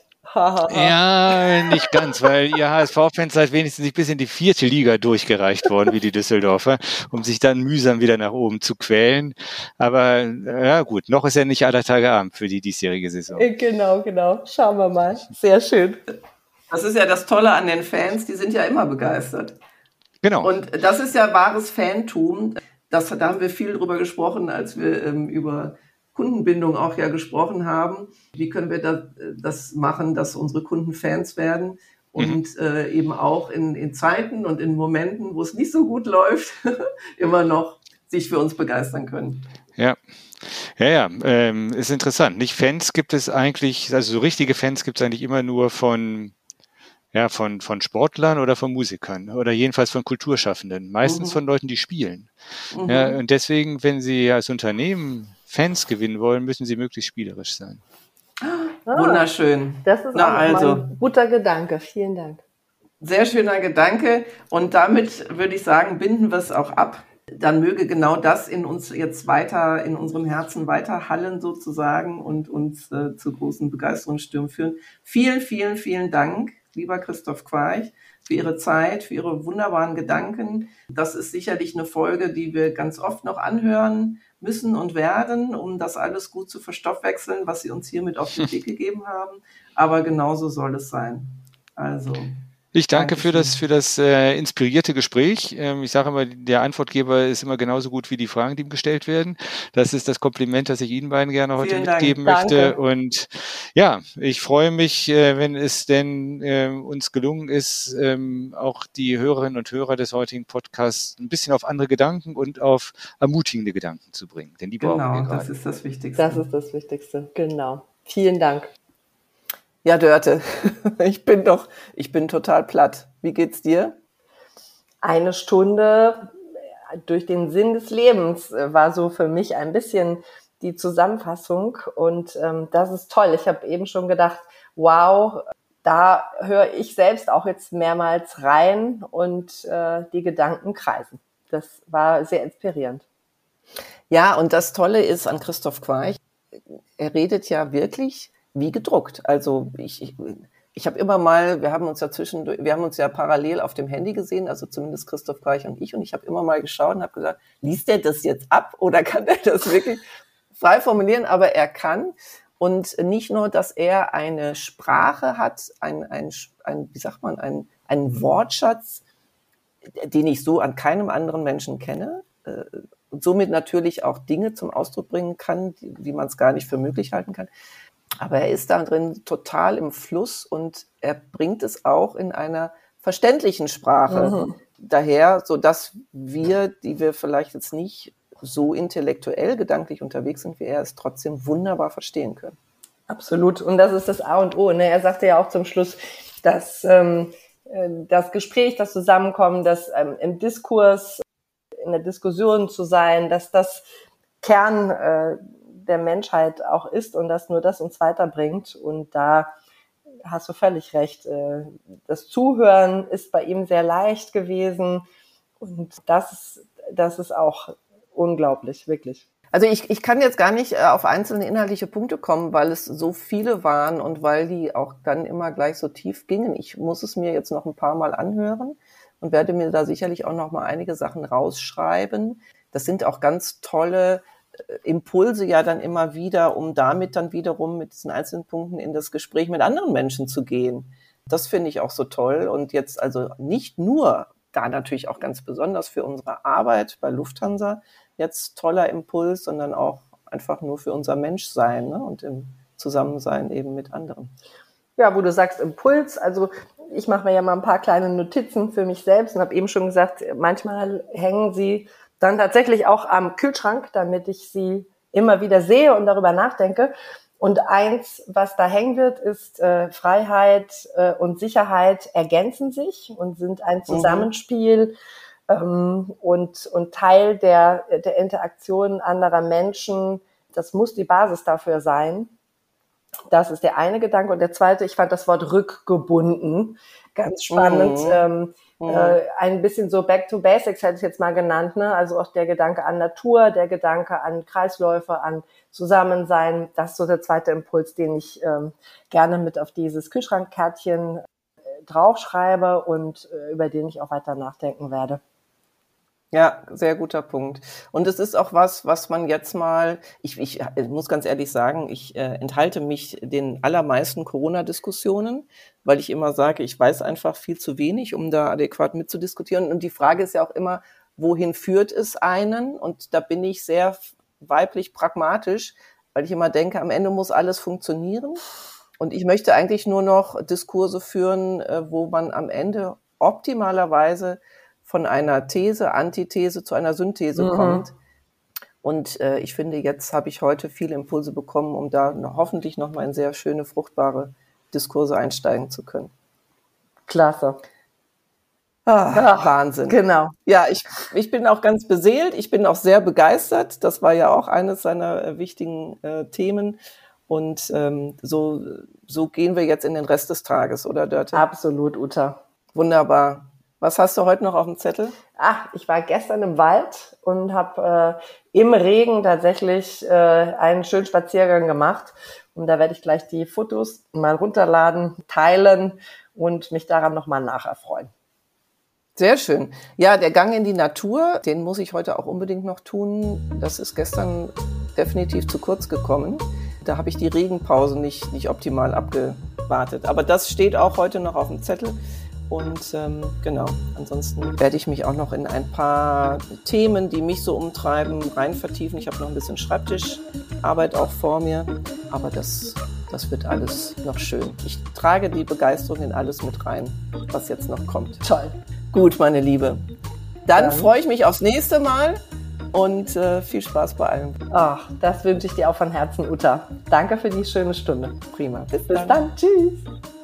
Ja, nicht ganz, weil ihr HSV-Fans seid wenigstens nicht bis in die 4. Liga durchgereicht worden, wie die Düsseldorfer, um sich dann mühsam wieder nach oben zu quälen. Aber ja gut, noch ist ja nicht aller Tage Abend für die diesjährige Saison. Genau. Schauen wir mal. Sehr schön. Das ist ja das Tolle an den Fans, die sind ja immer begeistert. Genau. Und das ist ja wahres Fantum. Da haben wir viel drüber gesprochen, als wir über Kundenbindung auch ja gesprochen haben. Wie können wir das machen, dass unsere Kunden Fans werden und eben auch in Zeiten und in Momenten, wo es nicht so gut läuft, immer noch sich für uns begeistern können. Ja. Ist interessant. Nicht Fans gibt es eigentlich, also so richtige Fans gibt es eigentlich immer nur von Sportlern oder von Musikern oder jedenfalls von Kulturschaffenden, meistens von Leuten, die spielen. Ja, und deswegen, wenn Sie als Unternehmen Fans gewinnen wollen, müssen sie möglichst spielerisch sein. Wunderschön. Das ist auch ein guter Gedanke. Vielen Dank. Sehr schöner Gedanke. Und damit würde ich sagen, binden wir es auch ab. Dann möge genau das in uns jetzt weiter, in unserem Herzen weiter hallen sozusagen und uns zu großen Begeisterungsstürmen führen. Vielen, vielen, vielen Dank, lieber Christoph Quarch, für Ihre Zeit, für Ihre wunderbaren Gedanken. Das ist sicherlich eine Folge, die wir ganz oft noch anhören müssen und werden, um das alles gut zu verstoffwechseln, was Sie uns hier mit auf den Weg gegeben haben. Aber genauso soll es sein. Also ich danke für das inspirierte Gespräch. Ich sage immer, der Antwortgeber ist immer genauso gut wie die Fragen, die ihm gestellt werden. Das ist das Kompliment, das ich Ihnen beiden gerne heute mitgeben möchte. Danke. Und ja, ich freue mich, wenn es denn uns gelungen ist, auch die Hörerinnen und Hörer des heutigen Podcasts ein bisschen auf andere Gedanken und auf ermutigende Gedanken zu bringen. Denn die brauchen wir gerade. Das ist das Wichtigste. Das ist das Wichtigste, genau. Vielen Dank. Ja, Dörte, ich bin total platt. Wie geht's dir? 1 Stunde durch den Sinn des Lebens war so für mich ein bisschen die Zusammenfassung. Und das ist toll. Ich habe eben schon gedacht, wow, da höre ich selbst auch jetzt mehrmals rein und die Gedanken kreisen. Das war sehr inspirierend. Ja, und das Tolle ist an Christoph Quarch, er redet ja wirklich wie gedruckt. Also ich habe immer mal, wir haben uns ja parallel auf dem Handy gesehen, also zumindest Christoph Quarch und ich habe immer mal geschaut und habe gesagt, liest er das jetzt ab oder kann er das wirklich frei formulieren? Aber er kann. Und nicht nur, dass er eine Sprache hat, einen Wortschatz, den ich so an keinem anderen Menschen kenne, und somit natürlich auch Dinge zum Ausdruck bringen kann, die man es gar nicht für möglich halten kann. Aber er ist da drin total im Fluss und er bringt es auch in einer verständlichen Sprache daher, sodass wir, die wir vielleicht jetzt nicht so intellektuell gedanklich unterwegs sind wie er, es trotzdem wunderbar verstehen können. Absolut. Und das ist das A und O. Ne? Er sagte ja auch zum Schluss, dass das Gespräch, das Zusammenkommen, das im Diskurs, in der Diskussion zu sein, dass das Kern der Menschheit auch ist und dass nur das uns weiterbringt. Und da hast du völlig recht. Das Zuhören ist bei ihm sehr leicht gewesen und das ist auch unglaublich, wirklich. Also ich kann jetzt gar nicht auf einzelne inhaltliche Punkte kommen, weil es so viele waren und weil die auch dann immer gleich so tief gingen. Ich muss es mir jetzt noch ein paar Mal anhören und werde mir da sicherlich auch noch mal einige Sachen rausschreiben. Das sind auch ganz tolle Impulse ja dann immer wieder, um damit dann wiederum mit diesen einzelnen Punkten in das Gespräch mit anderen Menschen zu gehen. Das finde ich auch so toll und jetzt also nicht nur, da natürlich auch ganz besonders für unsere Arbeit bei Lufthansa jetzt toller Impuls, sondern auch einfach nur für unser Menschsein, ne? Und im Zusammensein eben mit anderen. Ja, wo du sagst Impuls, also ich mache mir ja mal ein paar kleine Notizen für mich selbst und habe eben schon gesagt, manchmal hängen sie dann tatsächlich auch am Kühlschrank, damit ich sie immer wieder sehe und darüber nachdenke. Und eins, was da hängen wird, ist Freiheit und Sicherheit ergänzen sich und sind ein Zusammenspiel und Teil der Interaktion anderer Menschen. Das muss die Basis dafür sein. Das ist der eine Gedanke. Und der zweite, ich fand das Wort rückgebunden ganz spannend. Ein bisschen so Back to Basics hätte ich jetzt mal genannt, ne? Also auch der Gedanke an Natur, der Gedanke an Kreisläufe, an Zusammensein. Das ist so der zweite Impuls, den ich gerne mit auf dieses Kühlschrankkärtchen draufschreibe und über den ich auch weiter nachdenken werde. Ja, sehr guter Punkt. Und es ist auch was man jetzt mal, ich muss ganz ehrlich sagen, ich enthalte mich den allermeisten Corona-Diskussionen, weil ich immer sage, ich weiß einfach viel zu wenig, um da adäquat mitzudiskutieren. Und die Frage ist ja auch immer, wohin führt es einen? Und da bin ich sehr weiblich pragmatisch, weil ich immer denke, am Ende muss alles funktionieren. Und ich möchte eigentlich nur noch Diskurse führen, wo man am Ende optimalerweise von einer These, Antithese zu einer Synthese kommt. Und ich finde, jetzt habe ich heute viele Impulse bekommen, um da hoffentlich nochmal in sehr schöne, fruchtbare Diskurse einsteigen zu können. Klasse. Wahnsinn. Genau. Ja, ich bin auch ganz beseelt, ich bin auch sehr begeistert. Das war ja auch eines seiner wichtigen Themen. Und so gehen wir jetzt in den Rest des Tages, oder Dörte? Absolut, Uta. Wunderbar. Was hast du heute noch auf dem Zettel? Ich war gestern im Wald und habe im Regen tatsächlich einen schönen Spaziergang gemacht. Und da werde ich gleich die Fotos mal runterladen, teilen und mich daran nochmal nacherfreuen. Sehr schön. Ja, der Gang in die Natur, den muss ich heute auch unbedingt noch tun. Das ist gestern definitiv zu kurz gekommen. Da habe ich die Regenpause nicht optimal abgewartet. Aber das steht auch heute noch auf dem Zettel. Und genau, ansonsten werde ich mich auch noch in ein paar Themen, die mich so umtreiben, rein vertiefen. Ich habe noch ein bisschen Schreibtischarbeit auch vor mir, aber das wird alles noch schön. Ich trage die Begeisterung in alles mit rein, was jetzt noch kommt. Toll. Gut, meine Liebe. Dann freue ich mich aufs nächste Mal und viel Spaß bei allem. Ach, das wünsche ich dir auch von Herzen, Uta. Danke für die schöne Stunde. Prima. Bis dann. Tschüss.